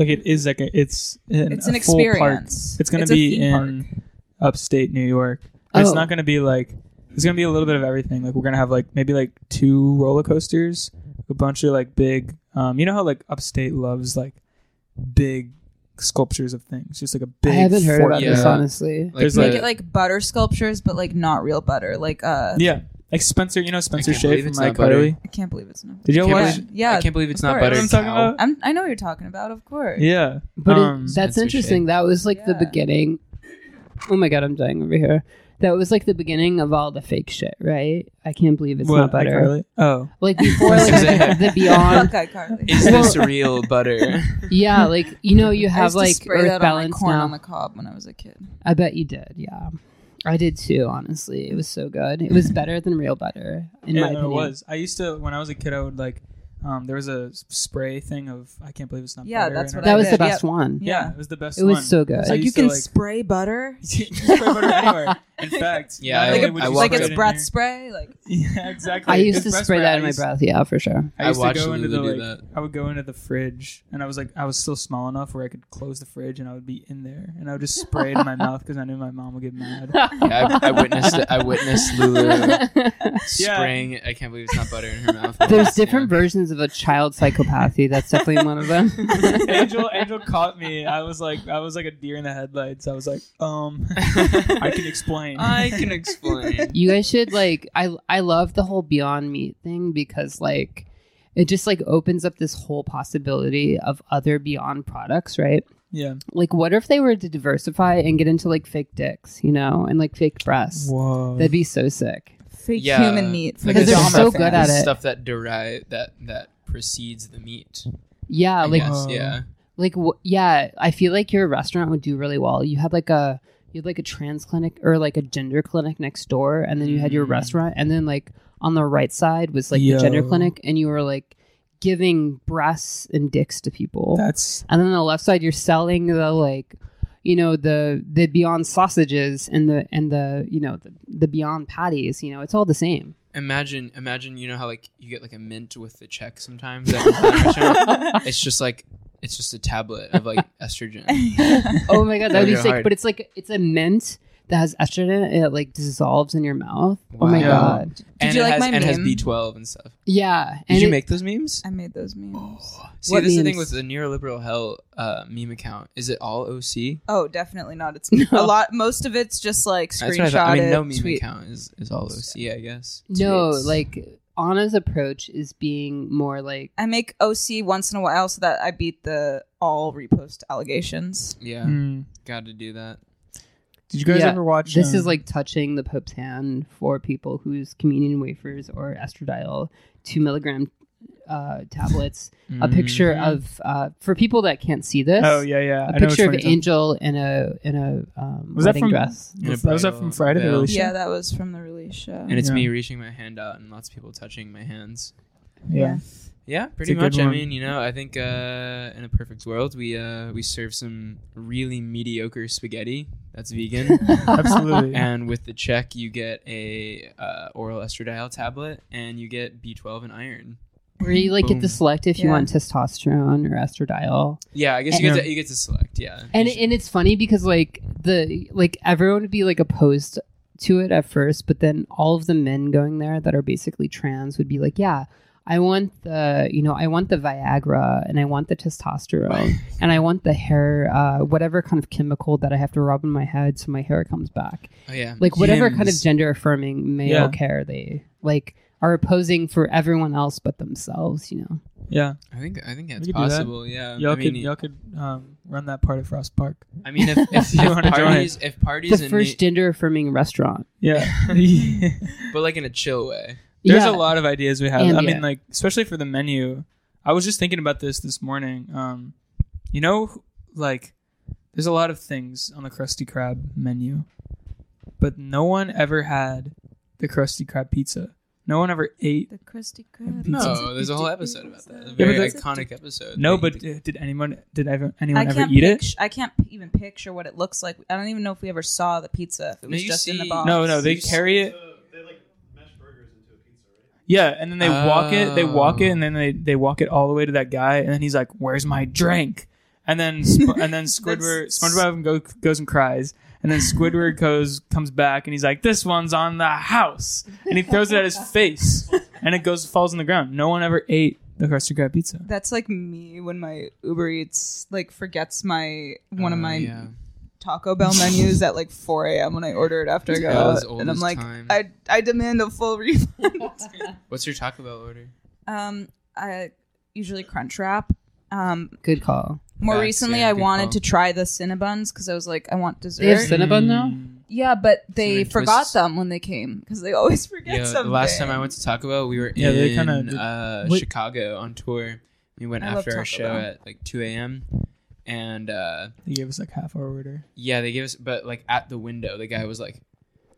It's an a full park. experience. It's going It's to a be theme in upstate New York. But It's Oh. not going to be like. It's going to be a little bit of everything. Like we're going to have like maybe like 2 roller coasters, a bunch of like big. You know how like upstate loves like big sculptures of things. Just like a big. I haven't heard about yeah. this honestly. Like There's the- Make it like butter sculptures, but like not real butter. Like Yeah, like Spencer. You know Spencer I can't believe Shea from it's My not butter. Carly. I can't believe it's not. Did you Can't watch? believe- Yeah, I can't believe it's of not course. butter. You know what I'm talking cow. about? I know what you're talking about, of course. Yeah, But um, that's Spencer interesting. Shea. That was like the Yeah. beginning. Oh my god, I'm dying over here. That was like the beginning of all the fake shit, right? I can't believe it's what, not butter. iCarly? Oh, Like before, like the Beyond. Okay, Carly. Is this real butter? Yeah, like you I have used to like spray Earth that on my Balance corn now. on the cob when I was a kid. I bet you did. Yeah, I did too. Honestly, it was so good. It was better than real butter, in my yeah, opinion. it was. I used to when I was a kid. I would like. There was a spray thing of I can't believe it's not. Yeah, butter that's in what our- That I was the did, best one. Yeah, it was the best. It was one. so good. So I Like you used to, can like, spray butter, you can spray butter anywhere. In fact, Yeah, not I- like only would you like walked spray it's it in breath your- spray. Like Yeah, exactly. I used It's to breath spray that in my used- breath. Yeah, for sure. I used to watched go into Lulu the do like. that. I would go into the fridge, and I was still small enough where I could close the fridge, and I would be in there, and I would just spray it in my mouth because I knew my mom would get mad. Yeah, I witnessed it. I witnessed Lulu spraying. I can't believe it's not butter in her mouth. There's different versions of a child psychopathy. That's definitely one of them. Angel caught me. I was like a deer in the headlights. I was like, I can explain. I can explain. You guys should like. I love the whole Beyond Meat thing because like it just like opens up this whole possibility of other Beyond products, right? Yeah. Like, what if they were to diversify and get into like fake dicks, and like fake breasts? Whoa. That'd be so sick. fake Yeah, human meat. For like Because the they're Dahmer so fans. good at it. Stuff that derive that precedes the meat. Yeah, I like guess, yeah. like yeah. I feel like your restaurant would do really well. You had like a trans clinic or like a gender clinic next door, and then you had your restaurant, and then like on the right side was like the gender Yo. clinic, and you were like giving breasts and dicks to people. That's And then on the left side, you're selling the like, the Beyond sausages and the Beyond patties. It's all the same. Imagine, how like you get like a mint with the check sometimes. At the restaurant. It's just a tablet of like estrogen. Oh my god, that'd be Go sick! hard. But it's a mint that has estrogen in it. It like dissolves in your mouth. Oh my Wow. god, And you it like has, my and it has meme? B12 and stuff. yeah. Did you make those memes? I made those memes. See, What this is the thing memes? with the neoliberal hell meme account. Is it all OC? Oh, definitely not. It's No. a lot. Most of it's just like That's what I thought. screenshot. I mean, no meme tweet. account is all OC, I guess. No, tweets. like Anna's approach is being more like I make OC once in a while so that I beat the all repost allegations. Yeah, Mm. got to do that. Did you guys Yeah, ever watch? this is like touching the Pope's hand for people whose communion wafers or estradiol 2 milligram tablets. A picture of for people that can't see this. Oh yeah, yeah. A I know which picture of one you're talking- Angel in a Was that wedding from- dress. In a That was that from bridal Friday the veil. release? Yeah, that was from the release show. And it's Yeah. me reaching my hand out and lots of people touching my hands. Yeah. Yeah, pretty a good much. I one. mean, I think in a perfect world, we serve some really mediocre spaghetti that's vegan. Absolutely. And with the check, you get a oral estradiol tablet, and you get B12 and iron. Where you like get Boom. to select if you Yeah. want testosterone or estradiol. Yeah, I guess you get to select. Yeah, And it's funny because like everyone would be like opposed to it at first, but then all of the men going there that are basically trans would be like, yeah, I want the Viagra and I want the testosterone and I want the hair, whatever kind of chemical that I have to rub in my head so my hair comes back. oh yeah, Like whatever kind of Hims. gender affirming male care they like are opposing for everyone else but themselves, you know. Yeah, I think that's We could do that. possible. Yeah, y'all I could run that part at Frost Park. I mean, if You wanna join? if parties The in first gender affirming restaurant. Yeah. but like in a chill way. There's Yeah. a lot of ideas we have. And I yeah. mean, like, especially for the menu. I was just thinking about this morning. You know, like, there's a lot of things on the Krusty Krab menu, but no one ever had the Krusty Krab pizza. No one ever ate. The Krusty Krab. No, there's a whole episode about that. A Yeah, very but iconic episode. No, Like, but did anyone ever I eat it? I can't even picture what it looks like. I don't even know if we ever saw the pizza. If it No, was you just in the see- box. No, they You carry it. They like mash burgers into a pizza, right? Yeah, and then they walk it. They walk it, Oh. and then they walk it all the way to that guy, and then he's like, "Where's my drink?" And then Squidward goes and cries, and then Squidward comes back, and he's like, "This one's on the house," and he throws it at his face, and it falls on the ground. No one ever ate the Krusty Krab pizza. That's like me when my Uber Eats like forgets one of my yeah. Taco Bell menus at like 4 a.m. when I order it after I go Yeah, as out, old and I'm as like, time. I demand a full refund. What's your Taco Bell order? I usually Crunchwrap. Good call. More Facts, recently, yeah, I good wanted call. to try the Cinnabons because I was like, I want dessert. They have Cinnabon now? Yeah, but they Cinnamon forgot twists. them when they came because they always forget Yeah, something. the last time I went to Taco Bell, we were Yeah, they in kinda did- Chicago on tour. We went I love after our Taco show Bell. at like 2 a.m. And They gave us like half our order. yeah, they gave us, but like at the window, the guy was like,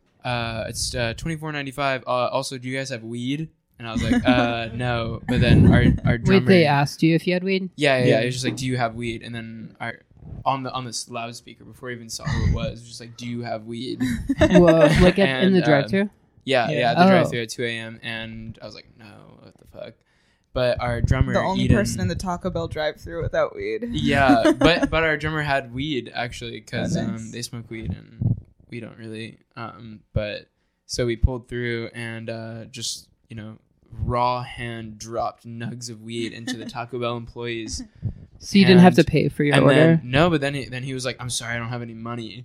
"It's $24.95. Also, do you guys have weed?" And I was like, "No." But then our drummer, Wait, they asked you if you had weed? yeah, Yeah. it was just like, "Do you have weed?" And then on this loudspeaker before I even saw who it was just like, "Do you have weed?" Whoa, like in the And, drive-thru? Yeah, Yeah. at the Oh. drive-thru at 2 a.m. And I was like, "No, what the fuck?" But our drummer, the only Eden, person in the Taco Bell drive-through without weed. yeah, but our drummer had weed actually because Oh, nice. they smoke weed and we don't really. But so we pulled through and just raw hand dropped nugs of weed into the Taco Bell employees. So you didn't have to and- pay for your And order? then no, but then he was like, "I'm sorry, I don't have any money."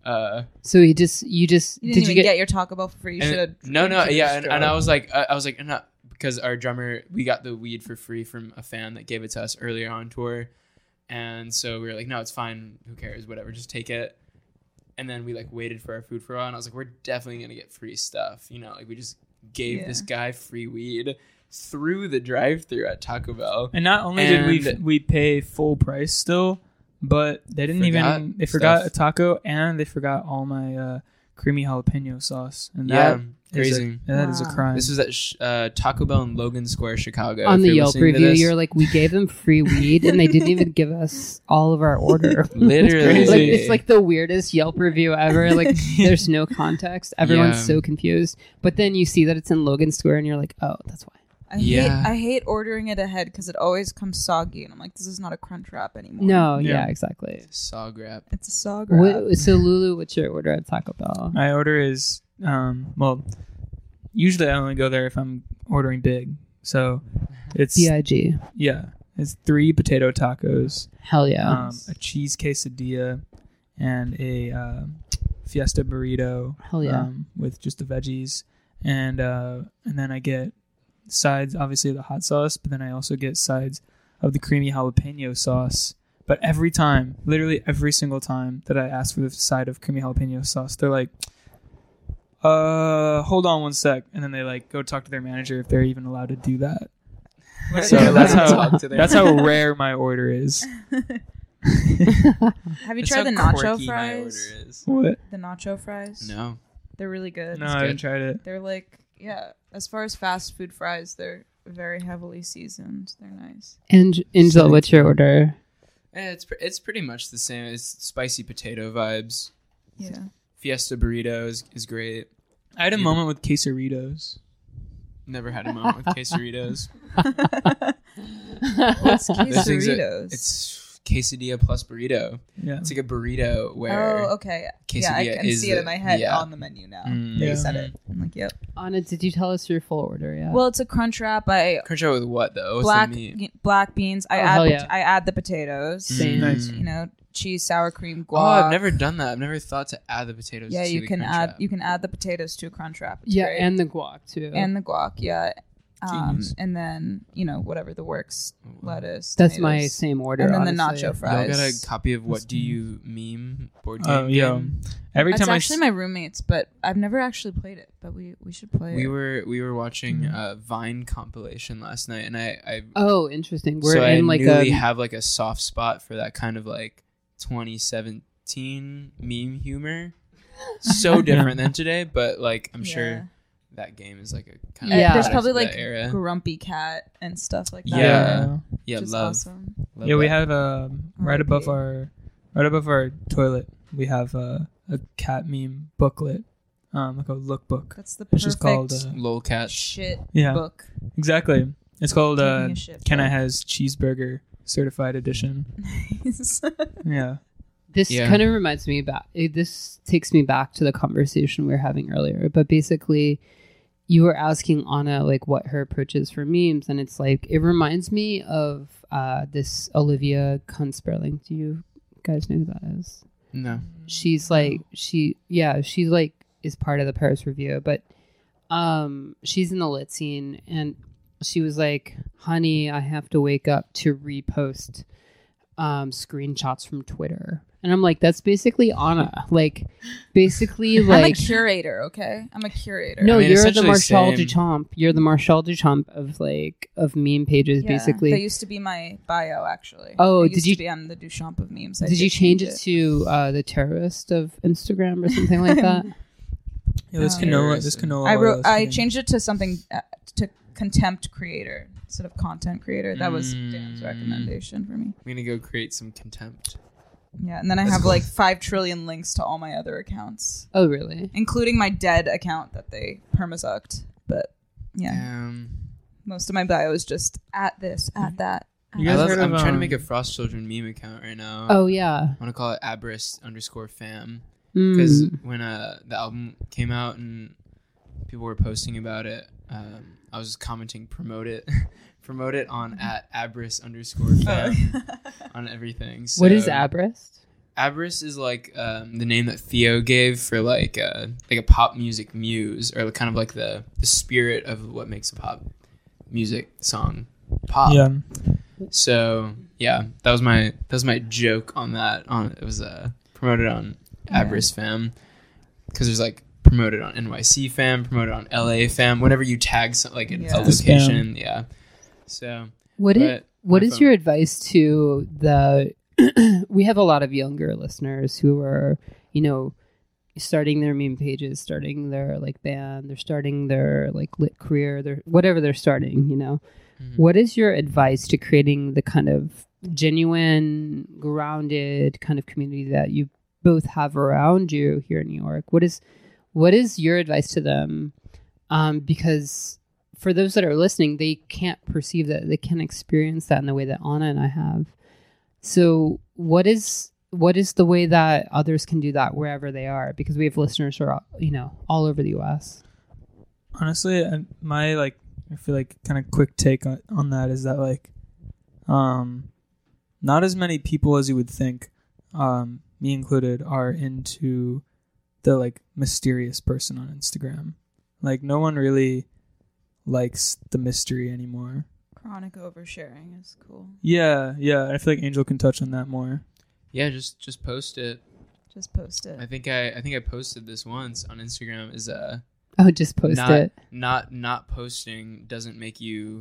So you just You didn't did even you get your Taco Bell for free. You should And, have. no, yeah, and I was like, no, because our drummer, we got the weed for free from a fan that gave it to us earlier on tour, and so we were like, no, it's fine, who cares, whatever, just take it. And then we like waited for our food for a while, and I was like, we're definitely gonna get free stuff, like we just gave this guy free weed through the drive-through at Taco Bell. And not only did we pay full price still, but they didn't they forgot stuff. a taco and they forgot all my creamy jalapeno sauce. And Yeah, that is crazy. that is a Wow. crime. This was at Taco Bell in Logan Square, Chicago. on If the you're Yelp listening to review, this. you're like, we gave them free weed and they didn't even give us all of our order. Literally. Like, it's like the weirdest Yelp review ever. Like, there's no context. Everyone's Yeah. so confused. But then you see that it's in Logan Square and you're like, oh, that's why. I hate ordering it ahead because it always comes soggy, and I'm like, this is not a crunch wrap anymore. No, Yeah. yeah, exactly. Sog wrap. It's a sog wrap. So, Lulu, what's your order at Taco Bell? My order is usually I only go there if I'm ordering big. So it's BIG. it's 3 potato tacos, Hell yeah. a cheese quesadilla, and a fiesta burrito. Hell yeah. With just the veggies, and then I get sides, obviously the hot sauce, but then I also get sides of the creamy jalapeno sauce. But every time, literally every single time that I ask for the side of creamy jalapeno sauce, they're like, hold on one sec, and then they like go talk to their manager if they're even allowed to do that. So Yeah, that's talk to their how rare my order is. Have you That's tried the how nacho quirky my fries? order is. What? The nacho fries? No. They're really good. No, I haven't tried it. They're like, as far as fast food fries, they're very heavily seasoned. They're nice. And Angel, what's your order? It's pretty much the same. It's spicy potato vibes. Yeah. Fiesta burrito is great. I had a moment with quesaritos. Never had a moment with quesadillas. What's Those things that- quesadillas? It's quesadilla plus burrito. Yeah. It's like a burrito where Oh, okay. Yeah, I quesadilla can is see it in the- my head yeah. on the menu now. Mm. You Yeah. said it. I'm like, yep. Anna, did you tell us your full order yet? Well, it's a crunch wrap. I Crunch out with what though? What's black the meat? black beans. I Oh, add hell yeah. I add the potatoes. Same. Nice. You know, cheese, sour cream, guac. Oh, I've never done that. I've never thought to add the potatoes. Yeah, to you the can crunch add wrap. you can add the potatoes to a crunch wrap. It's yeah, great. and the guac too. and the guac. Yeah. Genius. And then whatever the works, lettuce. that's my tomatoes. same order. And then the honestly. nacho fries. Y'all got a copy of What Do You Meme board game? Oh, yeah. game? Every It's time actually my roommates, but I've never actually played it. But we should play We it. were watching Mm-hmm. a Vine compilation last night, and I Oh, interesting. We're so I in like newly a have like a soft spot for that kind of like 2017 meme humor. So different than today, but like I'm sure that game is like a kind of Yeah. There's product probably of like that era. Grumpy Cat and stuff like that. Yeah. Yeah, which is love. awesome. love Yeah, we that. have right above R.I.P. our toilet. We have a cat meme booklet, like a lookbook. That's the It's perfect just called Lolcat. shit yeah, book. exactly. It's called Give me a shit Kenna book. Has Cheeseburger Certified Edition. Nice. Yeah, This Yeah. kind of reminds me back. This takes me back to the conversation we were having earlier. But basically, you were asking Anna like what her approach is for memes, and it's like it reminds me of this Olivia Kuhn-Sperling. Do you guys know who that is? No. She's like she's like is part of the Paris Review, but she's in the lit scene, and she was like, "Honey, I have to wake up to repost screenshots from Twitter." And I'm like, that's basically Anna. Like, basically, I'm a like, curator, okay? I'm a curator. no, I mean, you're the essentially Marshall same. Duchamp. You're the Marshall Duchamp of meme pages, Yeah, basically. That used to be my bio, actually. Oh, It did used you- to be I'm the Duchamp of memes. I Did you change it to the terrorist of Instagram or something like that? yeah. This Oh. canola. This canola. I oil wrote. is I hitting. changed it to something to contempt creator instead of content creator. That was Dan's recommendation for me. I'm gonna go create some contempt. Yeah, and then I have like 5 trillion links to all my other accounts, Oh, really? including my dead account that they permazucked. But yeah, most of my bio is just at this, at that. You guys heard I'm of, trying to make a Frost Children meme account right now. Oh, yeah. I want to call it Abrist_fam because Mm. when the album came out and people were posting about it, I was just commenting promote it on at Abrist_fam on everything. So What is Abrist? Abrist is like the name that Theo gave for like a pop music muse, or kind of like the spirit of what makes a pop music song pop. Yeah, So yeah, that was my joke on that. It was promoted on Abrist fam because there's like promoted on NYC fam, promoted on LA fam. Whenever you tag like a location, yeah. So What but What my is phone- your advice to the? We have a lot of younger listeners who are, starting their meme pages, starting their like band, they're starting their like lit career, their whatever they're starting. Mhm. What is your advice to creating the kind of genuine, grounded kind of community that you both have around you here in New York? What is your advice to them? Because for those that are listening, they can't perceive that, they can't experience that in the way that Anna and I have. So what is the way that others can do that wherever they are? Because we have listeners who are, all over the U.S. honestly, I feel like kind of quick take on that is that like, not as many people as you would think, me included, are into the like mysterious person on Instagram. Like no one really likes the mystery anymore. Chronic oversharing is cool. Yeah. I feel like Angel can touch on that more. Yeah, just post it. Just post it. I think I posted this once on Instagram. Is Oh, just post it. not posting doesn't make you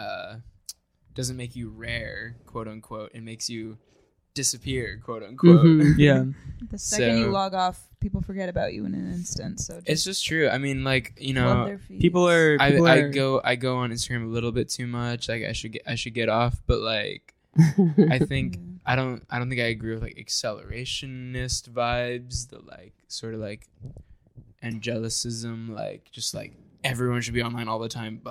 rare, quote unquote. It makes you disappear, quote unquote. Mhm. Yeah. The second you So- log off, people forget about you in an instant. So It's just true. I mean, like love their feeds. People are. I go on Instagram a little bit too much. Like I should get off, but like I think I don't think I agree with like accelerationist vibes, the like sort of like angelicism, like just like everyone should be online all the time.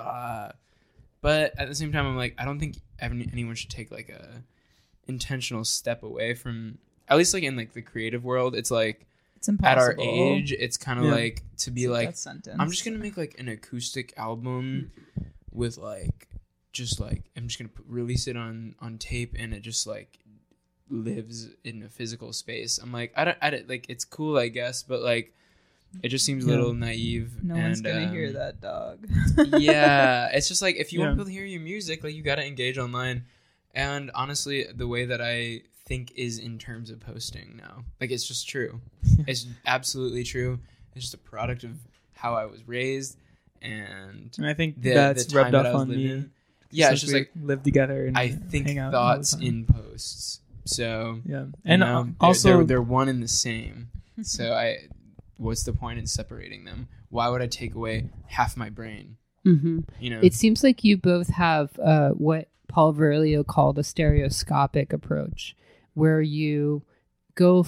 But at the same time, I'm like, I don't think anyone should take like a intentional step away from, at least like in like the creative world. It's like It's impossible. at our age, it's kind of Yeah. like to be like, That sentence. I'm just gonna make like an acoustic album with like just like I'm just gonna release it on tape, and it just like lives in a physical space. I'm like, I don't like, it's cool, I guess, but like it just seems a little naive. No and, one's gonna hear that, dog. Yeah, it's just like, if you want Yeah. people to hear your music, like you gotta engage online. And honestly, the way that I think is in terms of posting now, like it's just true. It's absolutely true. It's just a product of how I was raised and And I think the that's time rubbed that off I was on living me. in. Yeah, it's just we like live together and I think hang out all the thoughts time. in posts. So Yeah, you and know, also they're one and the same. So what's the point in separating them? Why would I take away half my brain? Mm-hmm. You know, It seems like you both have what Paul Virilio called a stereoscopic approach, where you go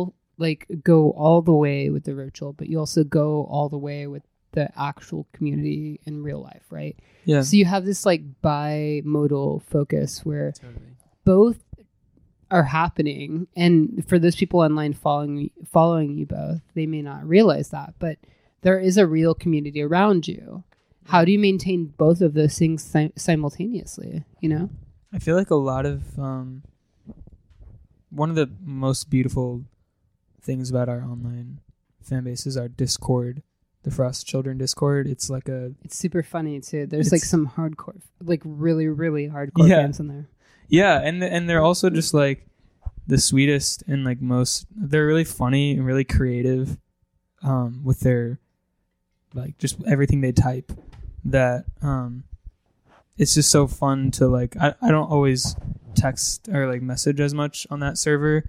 go all the way with the virtual, but you also go all the way with the actual community in real life, right? yeah, So you have this like bimodal focus where totally. both are happening, and for those people online following you both, they may not realize that, but there is a real community around you. How do you maintain both of those things simultaneously, you know? I feel like a lot of one of the most beautiful things about our online fan base is our Discord, the Frost Children Discord. It's like It's super funny too. There's like It's- some hardcore, like really, really hardcore Yeah. fans in there. yeah, and they're also just like the sweetest and like most. They're really funny and really creative, with their like just everything they type. That it's just so fun to like. I don't always text or like message as much on that server,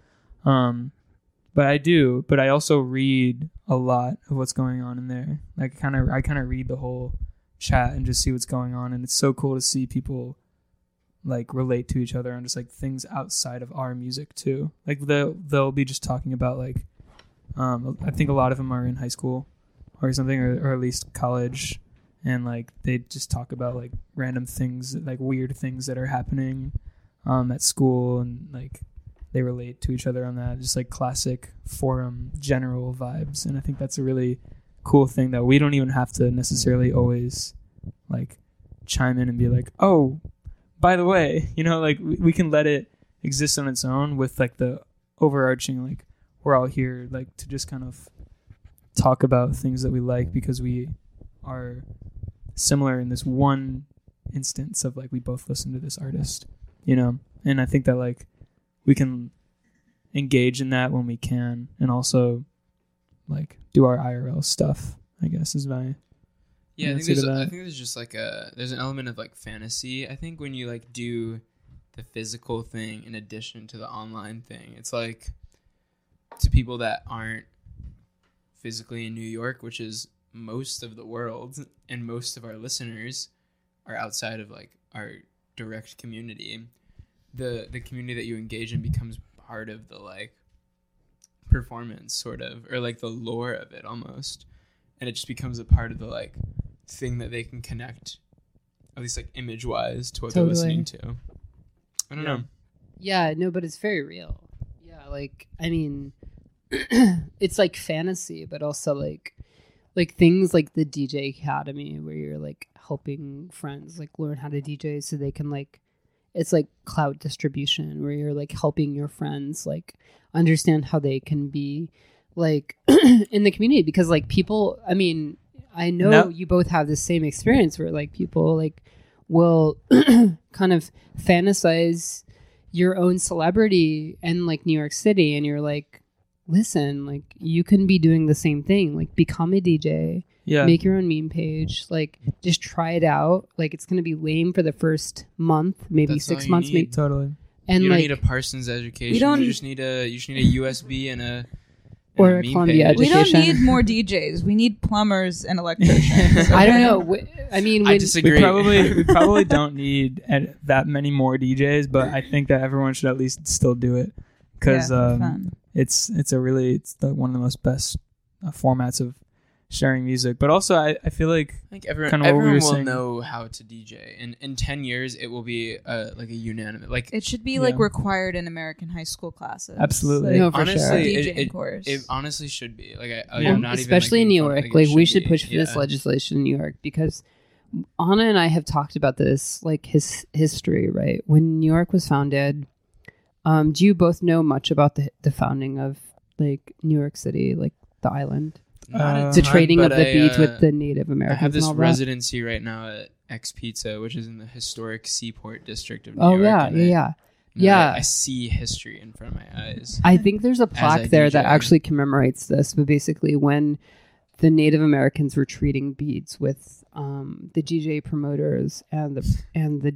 but I do. But I also read a lot of what's going on in there. Like I kind of read the whole chat and just see what's going on, and it's so cool to see people like relate to each other on just like things outside of our music too. Like they'll be just talking about like I think a lot of them are in high school or something, or at least college, and like they just talk about like random things, like weird things that are happening at school, and like they relate to each other on that, just like classic forum general vibes. And I think that's a really cool thing that we don't even have to necessarily always like chime in and be like, oh, by the way, you know, like we can let it exist on its own with like the overarching, like we're all here like to just kind of talk about things that we like because we are similar in this one instance of like we both listen to this artist, you know. And I think that like we can engage in that when we can, and also like do our IRL stuff, I guess is my Yeah, I think answer to that. there's just like there's an element of like fantasy. I think when you like do the physical thing in addition to the online thing, it's like to people that aren't physically in New York, which is most of the world, and most of our listeners are outside of like our direct community. The community that you engage in becomes part of the like performance sort of, or like the lore of it almost, and it just becomes a part of the like thing that they can connect, at least like image wise, to what Totally. they're listening to. I don't know. Yeah, no, but it's very real. Yeah, like I mean, it's like fantasy, but also like things like the DJ Academy, where you're like helping friends like learn how to DJ so they can like, it's like cloud distribution, where you're like helping your friends like understand how they can be like in the community, because like people, I mean, I know No. you both have the same experience where like people like will kind of fantasize your own celebrity in like New York City, and you're like, listen, like you can be doing the same thing, like become a DJ, yeah. make your own meme page, like just try it out. Like it's gonna be lame for the first month, maybe That's all 6 you months, need. maybe, Totally. and You don't like need a Parsons education. We don't- You just need a USB and a Or a meme Columbia page. We don't Education. need more DJs. We need plumbers and electricians. I don't know. I mean, I when, disagree. We probably don't need that many more DJs, but I think that everyone should at least still do it because Yeah, fun. it's one of the most best formats of sharing music. But also, I feel like I think everyone, Kinda what we were everyone will saying. know how to DJ. And in 10 years, it will be like a unanimous. Like, It should be like Yeah. required in American high school classes. Absolutely. No, for honestly, sure. DJing course. it honestly should be. Like, Yeah. I'm not Especially in even, New like, York. being Like, funny. we It should be. push for this Yeah. legislation in New York because Anna and I have talked about this, like his history, right? When New York was founded, do you both know much about the founding of like New York City, like the island? Not a The ton, trading of but the I, beads with the Native I Americans. have this and all that. residency right now at X Pizza, which is in the historic Seaport district of New Oh York. yeah, and yeah. and Yeah. I see history in front of my eyes. I think there's a I plaque there that DJ. actually commemorates this. But basically, when the Native Americans were trading beads with the DJ promoters and the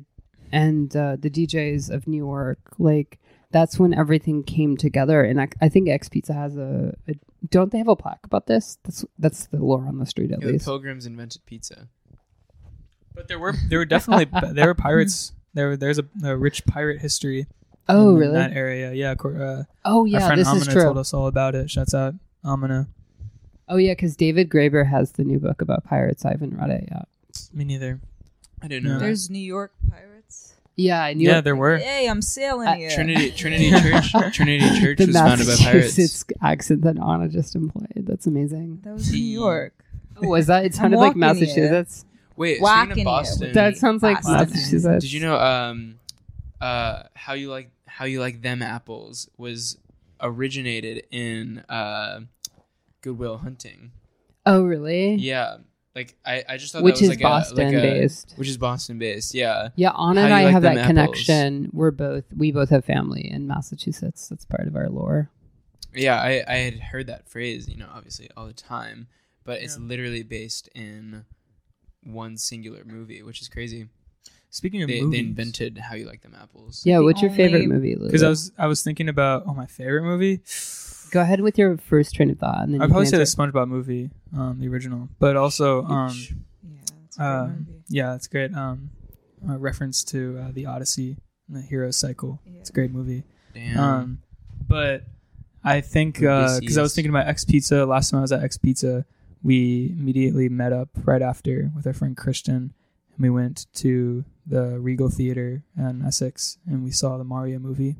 DJs of New York, like that's when everything came together. And I think X Pizza has a don't they have a plaque about this? That's the lore on the street at Yeah, the least. Pilgrims invented pizza. But there were definitely there were pirates. There's a rich pirate history. Oh in really? that area, yeah. Oh Our yeah, friend this Amina is true. told us all about it. Shouts out Amina. Oh yeah, because David Graeber has the new book about pirates. I haven't read it yet. Me neither. I didn't know. No. that. There's New York pirates. Yeah, I knew Yeah, it. there were. Hey, I'm sailing At here. Trinity Church The was founded by pirates. Massachusetts accent that Anna just employed. That's amazing. That was New York. Oh, was that? It sounded like walking here. Massachusetts. Wait, Whacking speaking it of Boston, with That sounds like Boston. Massachusetts. did you know how you like them apples was originated in Goodwill Hunting? Oh, really? Yeah, like I just thought Which that was is like Boston based. which is Boston based. Yeah, Yeah, Anna How and you I like have them that apples? connection. We both have family in Massachusetts. That's part of our lore. yeah. I had heard that phrase, obviously all the time, but it's literally based in one singular movie, which is crazy. Speaking of They movies, invented How You Like Them Apples. Yeah, The what's your favorite only- movie, Lulu? because I was thinking about my favorite movie. Go ahead with your first train of thought. And then I'd you probably can say the answer. SpongeBob movie, the original, but also Yeah, that's a great movie. yeah, it's great. A reference to the Odyssey and the hero cycle. Yeah. It's a great movie. Damn. But I think Odysseus. because I was thinking about X Pizza last time I was at X Pizza, we immediately met up right after with our friend Christian, and we went to the Regal Theater in Essex, and we saw the Mario movie,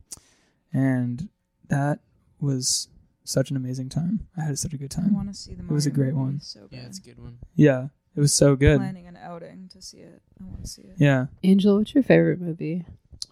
and that was such an amazing time. I had such a good I time. want to see the. It was a Mario great movie one. So Yeah, bad. it's a good one. Yeah, it was so good. Planning an outing to see it. I want to see it. Yeah. Angel, what's your favorite movie?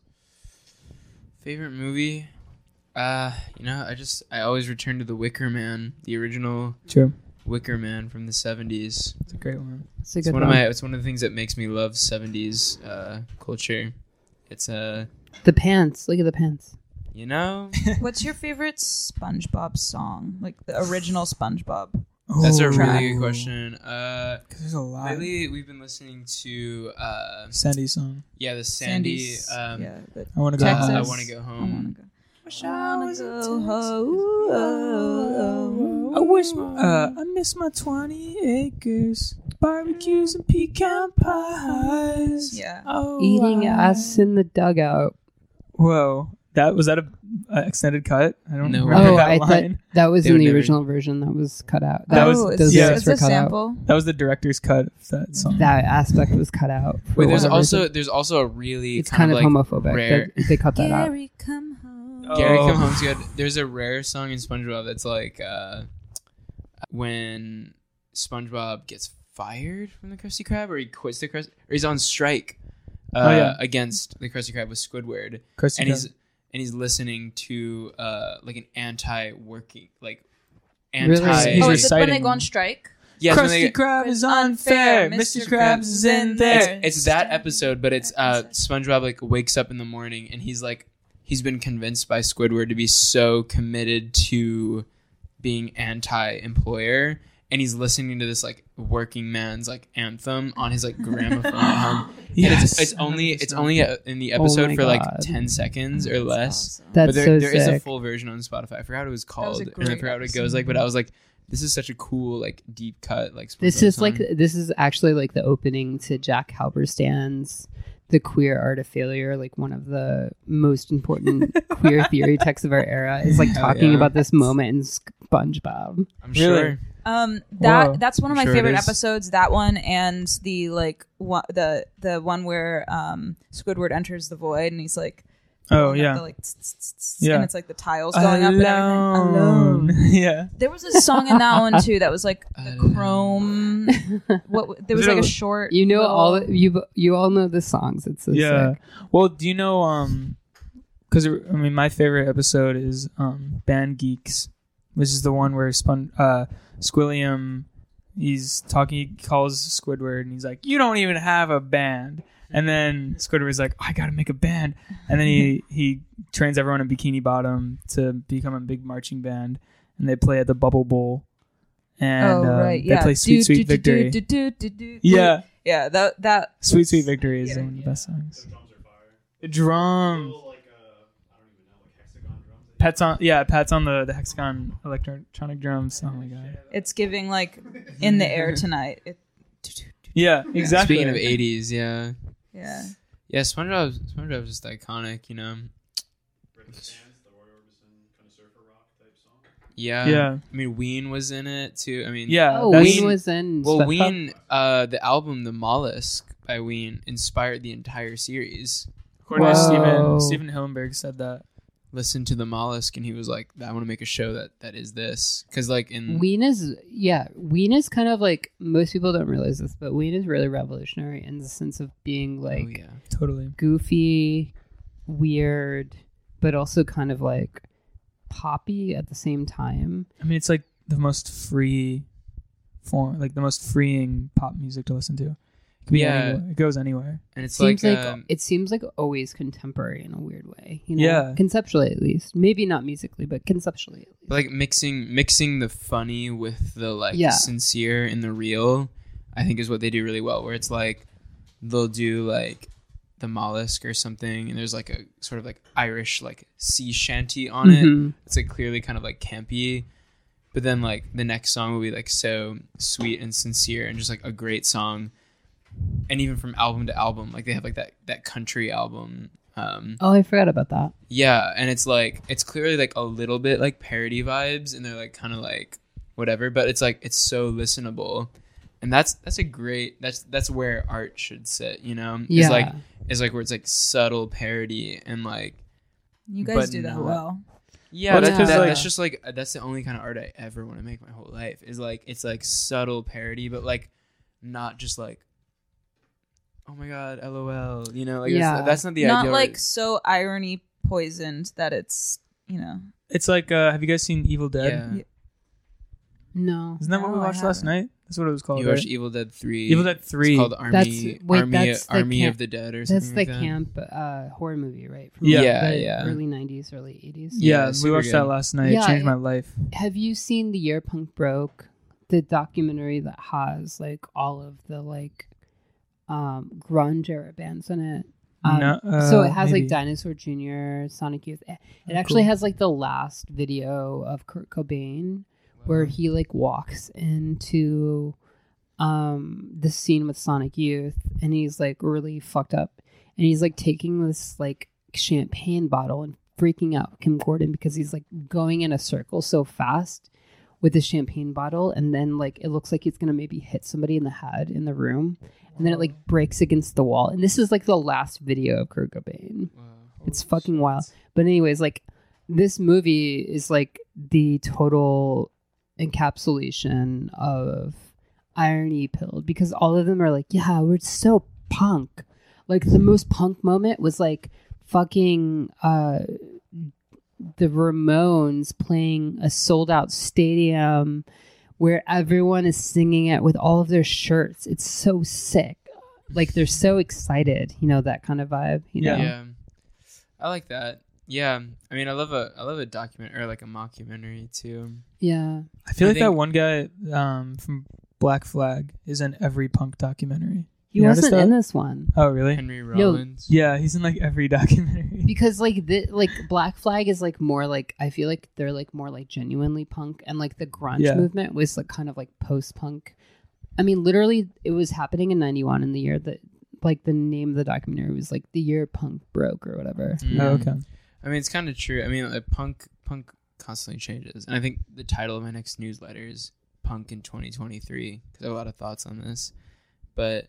Favorite movie? I always return to The Wicker Man, the original True. Wicker Man from the 70s. It's a great one. It's a It's good one one. it's one of the things that makes me love 70s culture. It's The pants. Look at the pants. What's your favorite SpongeBob song? Like the original SpongeBob. that's a Oh, really good question. 'cause there's a lot. Lately we've been listening to Sandy song. the Sandy Sandy's, the I want to go. Texas. home. I Want to Go I Home. wanna go. I wanna go home. I wish I miss my 20 acres, barbecues and pecan pies. Yeah. Oh, Eating ass in the dugout. Whoa, was that a extended cut? I don't No. remember Oh, that I line. thought that was They in would the never- original version. That was cut out. That was- those yeah. lyrics It's were a cut out. sample. That was the director's cut of that song. That aspect was cut out. for Wait, there's whatever also reason. a really It's kind of like homophobic. rare. They cut that out. Gary, come home. Gary Oh. Come Home's good. There's a rare song in SpongeBob that's like when SpongeBob gets fired from the Krusty Krab, or he quits the Krusty, or he's on strike against the Krusty Krab with Squidward, Krusty and Krab. he's listening to like an anti-working like Really? anti. He's Oh, is it when they reciting go on strike? Yeah, it's when Krusty they- Krab is Unfair. unfair. Mr. Mr. Krabs is in there. It's that episode, but it's SpongeBob like wakes up in the morning and he's been convinced by Squidward to be so committed to being anti-employer, and he's listening to this like working man's like anthem on his like gramophone at home. Yes. And it's only in the episode my for like God. 10 seconds or less. Awesome. That's But there so is a sick. full version on Spotify. I forgot what it was called, a and I great forgot what it episode. goes like. But I was like, this is such a cool like deep cut like. This SpongeBob is song. like this is actually like the opening to Jack Halberstad's The Queer Art of Failure, like one of the most important queer theory texts of our era, is like Hell talking yeah. about this moment in SpongeBob. I'm Really? sure. Whoa. That's one of my Sure it favorite is. episodes. That one and the like the one where Squidward enters the void and he's like, Oh blowing up yeah. the, like, tss, tss, tss, tss, Yeah. and it's like the tiles going up and everything. Alone. Yeah. There was a song in that one too that was like the Alone. Chrome. What there was like a short. You know little- all you all know the songs. It's so Yeah. sick. Well, do you know? Because I mean, my favorite episode is Band Geeks, which is the one where Squilliam, he's talking. He calls Squidward, and he's like, "You don't even have a band." And then Squidward's like, "I gotta make a band." And then he trains everyone in Bikini Bottom to become a big marching band, and they play at the Bubble Bowl. And Oh right, they yeah. play Sweet Sweet Victory. Yeah, yeah. That Sweet Sweet Victory is Yeah. one of the best songs. The drums are fire. The drums. Little, like, I don't even know, like hexagon drums. Pat's on the hexagon electronic drums. Oh my god. it's giving like in the air tonight. Yeah, exactly. Speaking of 80s, yeah. Yeah. Yeah, SpongeBob's just iconic, you know. Rick Sands, the Roy Orbison kind of surfer rock type song. Yeah. Yeah. I mean, Ween was in it too. I mean, Yeah, Oh, that's- Ween was in. Well, SpongeBob? Ween, the album "The Mollusk" by Ween inspired the entire series. According to Whoa. Steven Hillenberg said that. Listened to the Mollusk, and he was like, "I want to make a show that is this." Because like in Ween is kind of like, most people don't realize this, but Ween is really revolutionary in the sense of being like oh yeah, Totally. goofy, weird, but also kind of like poppy at the same time. I mean, it's like the most free form, like the most freeing pop music to listen to. It can be Yeah. anywhere. It goes anywhere. and it's Seems like, like it seems like always contemporary in a weird way. You know? Yeah. Conceptually at least. Maybe not musically, but conceptually at least. like mixing the funny with the like Yeah. sincere and the real. I think is what they do really well. Where it's like they'll do like the Mollusk or something, and there's like a sort of like Irish like sea shanty on it. Mhm. It's like clearly kind of like campy, but then like the next song will be like so sweet and sincere and just like a great song. And even from album to album, like they have like that country album. Oh, I forgot about that. Yeah, and it's like it's clearly like a little bit like parody vibes, and they're like kind of like whatever, but it's like it's so listenable, and that's a great that's where art should sit, you know? Yeah. It's like where it's like subtle parody and like You guys But do that no. well. yeah, Well, that's, it's 'cause, like- that's just like that's the only kind of art I ever want to make my whole life is like it's like subtle parody, but like not just like oh my god, LOL, you know? Like Yeah. that's not the Not idea. like so irony poisoned that it's It's like, have you guys seen Evil Dead? yeah. No. Isn't that what we No, I watched last haven't. night? That's what it was called. You right? watched Evil Dead 3. Evil Dead 3. It's called That's- Army wait, that's the Army camp- of the Dead or That's something the like that. camp horror movie, right? From Yeah. Yeah, the yeah. early 90s, early 80s. Yeah, Yeah, we super watched that good. last night. Yeah, It changed it- my life. Have you seen The Year Punk Broke? The documentary that has like all of the like grunge era bands in it. No, So it has maybe. like Dinosaur Jr., Sonic Youth. It Oh, actually cool. has like the last video of Kurt Cobain where he like walks into the scene with Sonic Youth and he's like really fucked up and he's like taking this like champagne bottle and freaking out Kim Gordon because he's like going in a circle so fast with the champagne bottle and then like it looks like he's gonna maybe hit somebody in the head in the room and then it like breaks against the wall and this is like the last video of Kurt Cobain. It's fucking wild. But anyways, like this movie is like the total encapsulation of irony pilled because all of them are like, yeah, we're so punk. Like the most punk moment was like fucking the Ramones playing a sold out stadium where everyone is singing it with all of their shirts. It's so sick. Like they're so excited, you know, that kind of vibe, you know? Yeah. I like that. Yeah. I mean, I love a document or like a mockumentary too. Yeah. I feel I like that think- one guy from Black Flag is in every punk documentary. He You noticed wasn't that? in this one. Oh, really? Henry Rollins. Yeah, he's in like every documentary. Because like Black Flag is like more like I feel like they're like more like genuinely punk and like the grunge Yeah. movement was like kind of like post punk. I mean literally it was happening in 91 in the year that like the name of the documentary was like the year punk broke or whatever. Mm. Oh, okay. I mean, it's kind of true. I mean, like, punk constantly changes, and I think the title of my next newsletter is punk in 2023 because I have a lot of thoughts on this. But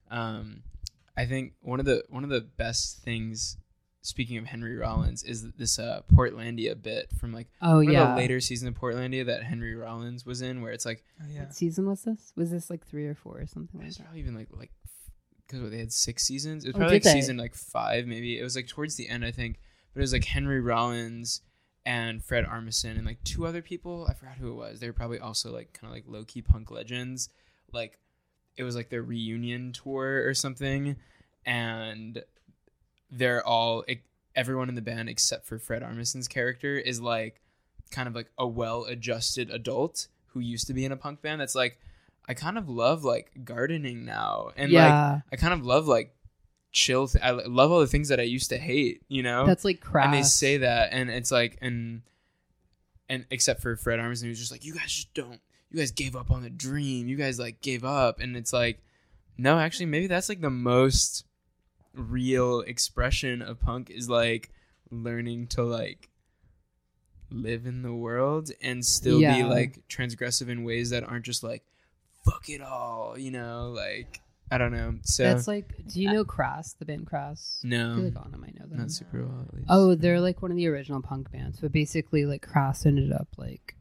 I think one of the best things, speaking of Henry Rollins, is this Portlandia bit from like one of the later season of Portlandia that Henry Rollins was in, where it's like, what season was this? Was this like 3 or 4 or something? It's like probably even like because they had 6 seasons. It was probably like season like 5 maybe. It was like towards the end, I think. But it was like Henry Rollins and Fred Armisen and like 2 other people. I forgot who it was. They were probably also like kind of like low key punk legends. Like it was like their reunion tour or something, and they're all everyone in the band except for Fred Armisen's character is like kind of like a well-adjusted adult who used to be in a punk band. That's like, I kind of love like gardening now, and like I kind of love like chill. I love all the things that I used to hate. You know, that's like crass. And they say that, and it's like, and except for Fred Armisen, who's just like, you guys just don't. You guys gave up on the dream. You guys like gave up, and it's like, no, actually, maybe that's like the most real expression of punk is like learning to like live in the world and still be like transgressive in ways that aren't just like fuck it all, you know, like I don't know. So that's like, do you know Crass, the band Crass? No, I feel like Anna might know them. Not super well, at least. Oh, they're like one of the original punk bands, but basically like Crass ended up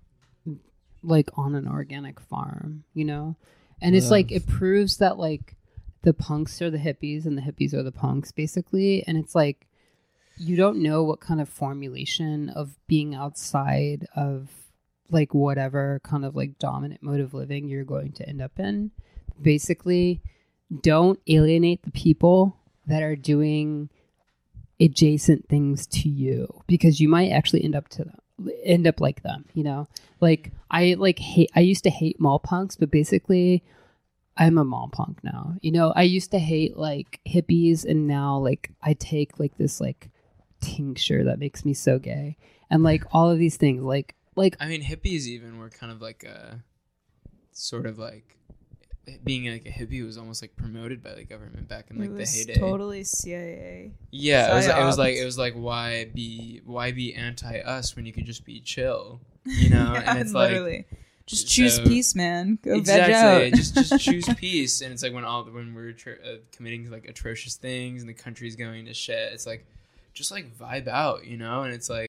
like on an organic farm, you know, and it's like it proves that like the punks are the hippies and the hippies are the punks, basically. And it's like, you don't know what kind of formulation of being outside of like whatever kind of like dominant mode of living you're going to end up in. Basically, don't alienate the people that are doing adjacent things to you, because you might actually end up like them, you know? Like I used to hate mall punks, but basically I'm a mall punk now. You know, I used to hate like hippies, and now like I take like this like tincture that makes me so gay, and like all of these things like I mean, hippies even were kind of like a sort of like being like a hippie was almost like promoted by the government back in like the heyday. Totally CIA. Yeah, it was like why be anti us when you could just be chill, you know? Yeah, and it's literally. like just choose peace, man. Go exactly. veg out. just choose peace. And it's like when we're committing like atrocious things and the country's going to shit, it's like just like vibe out, you know? And it's like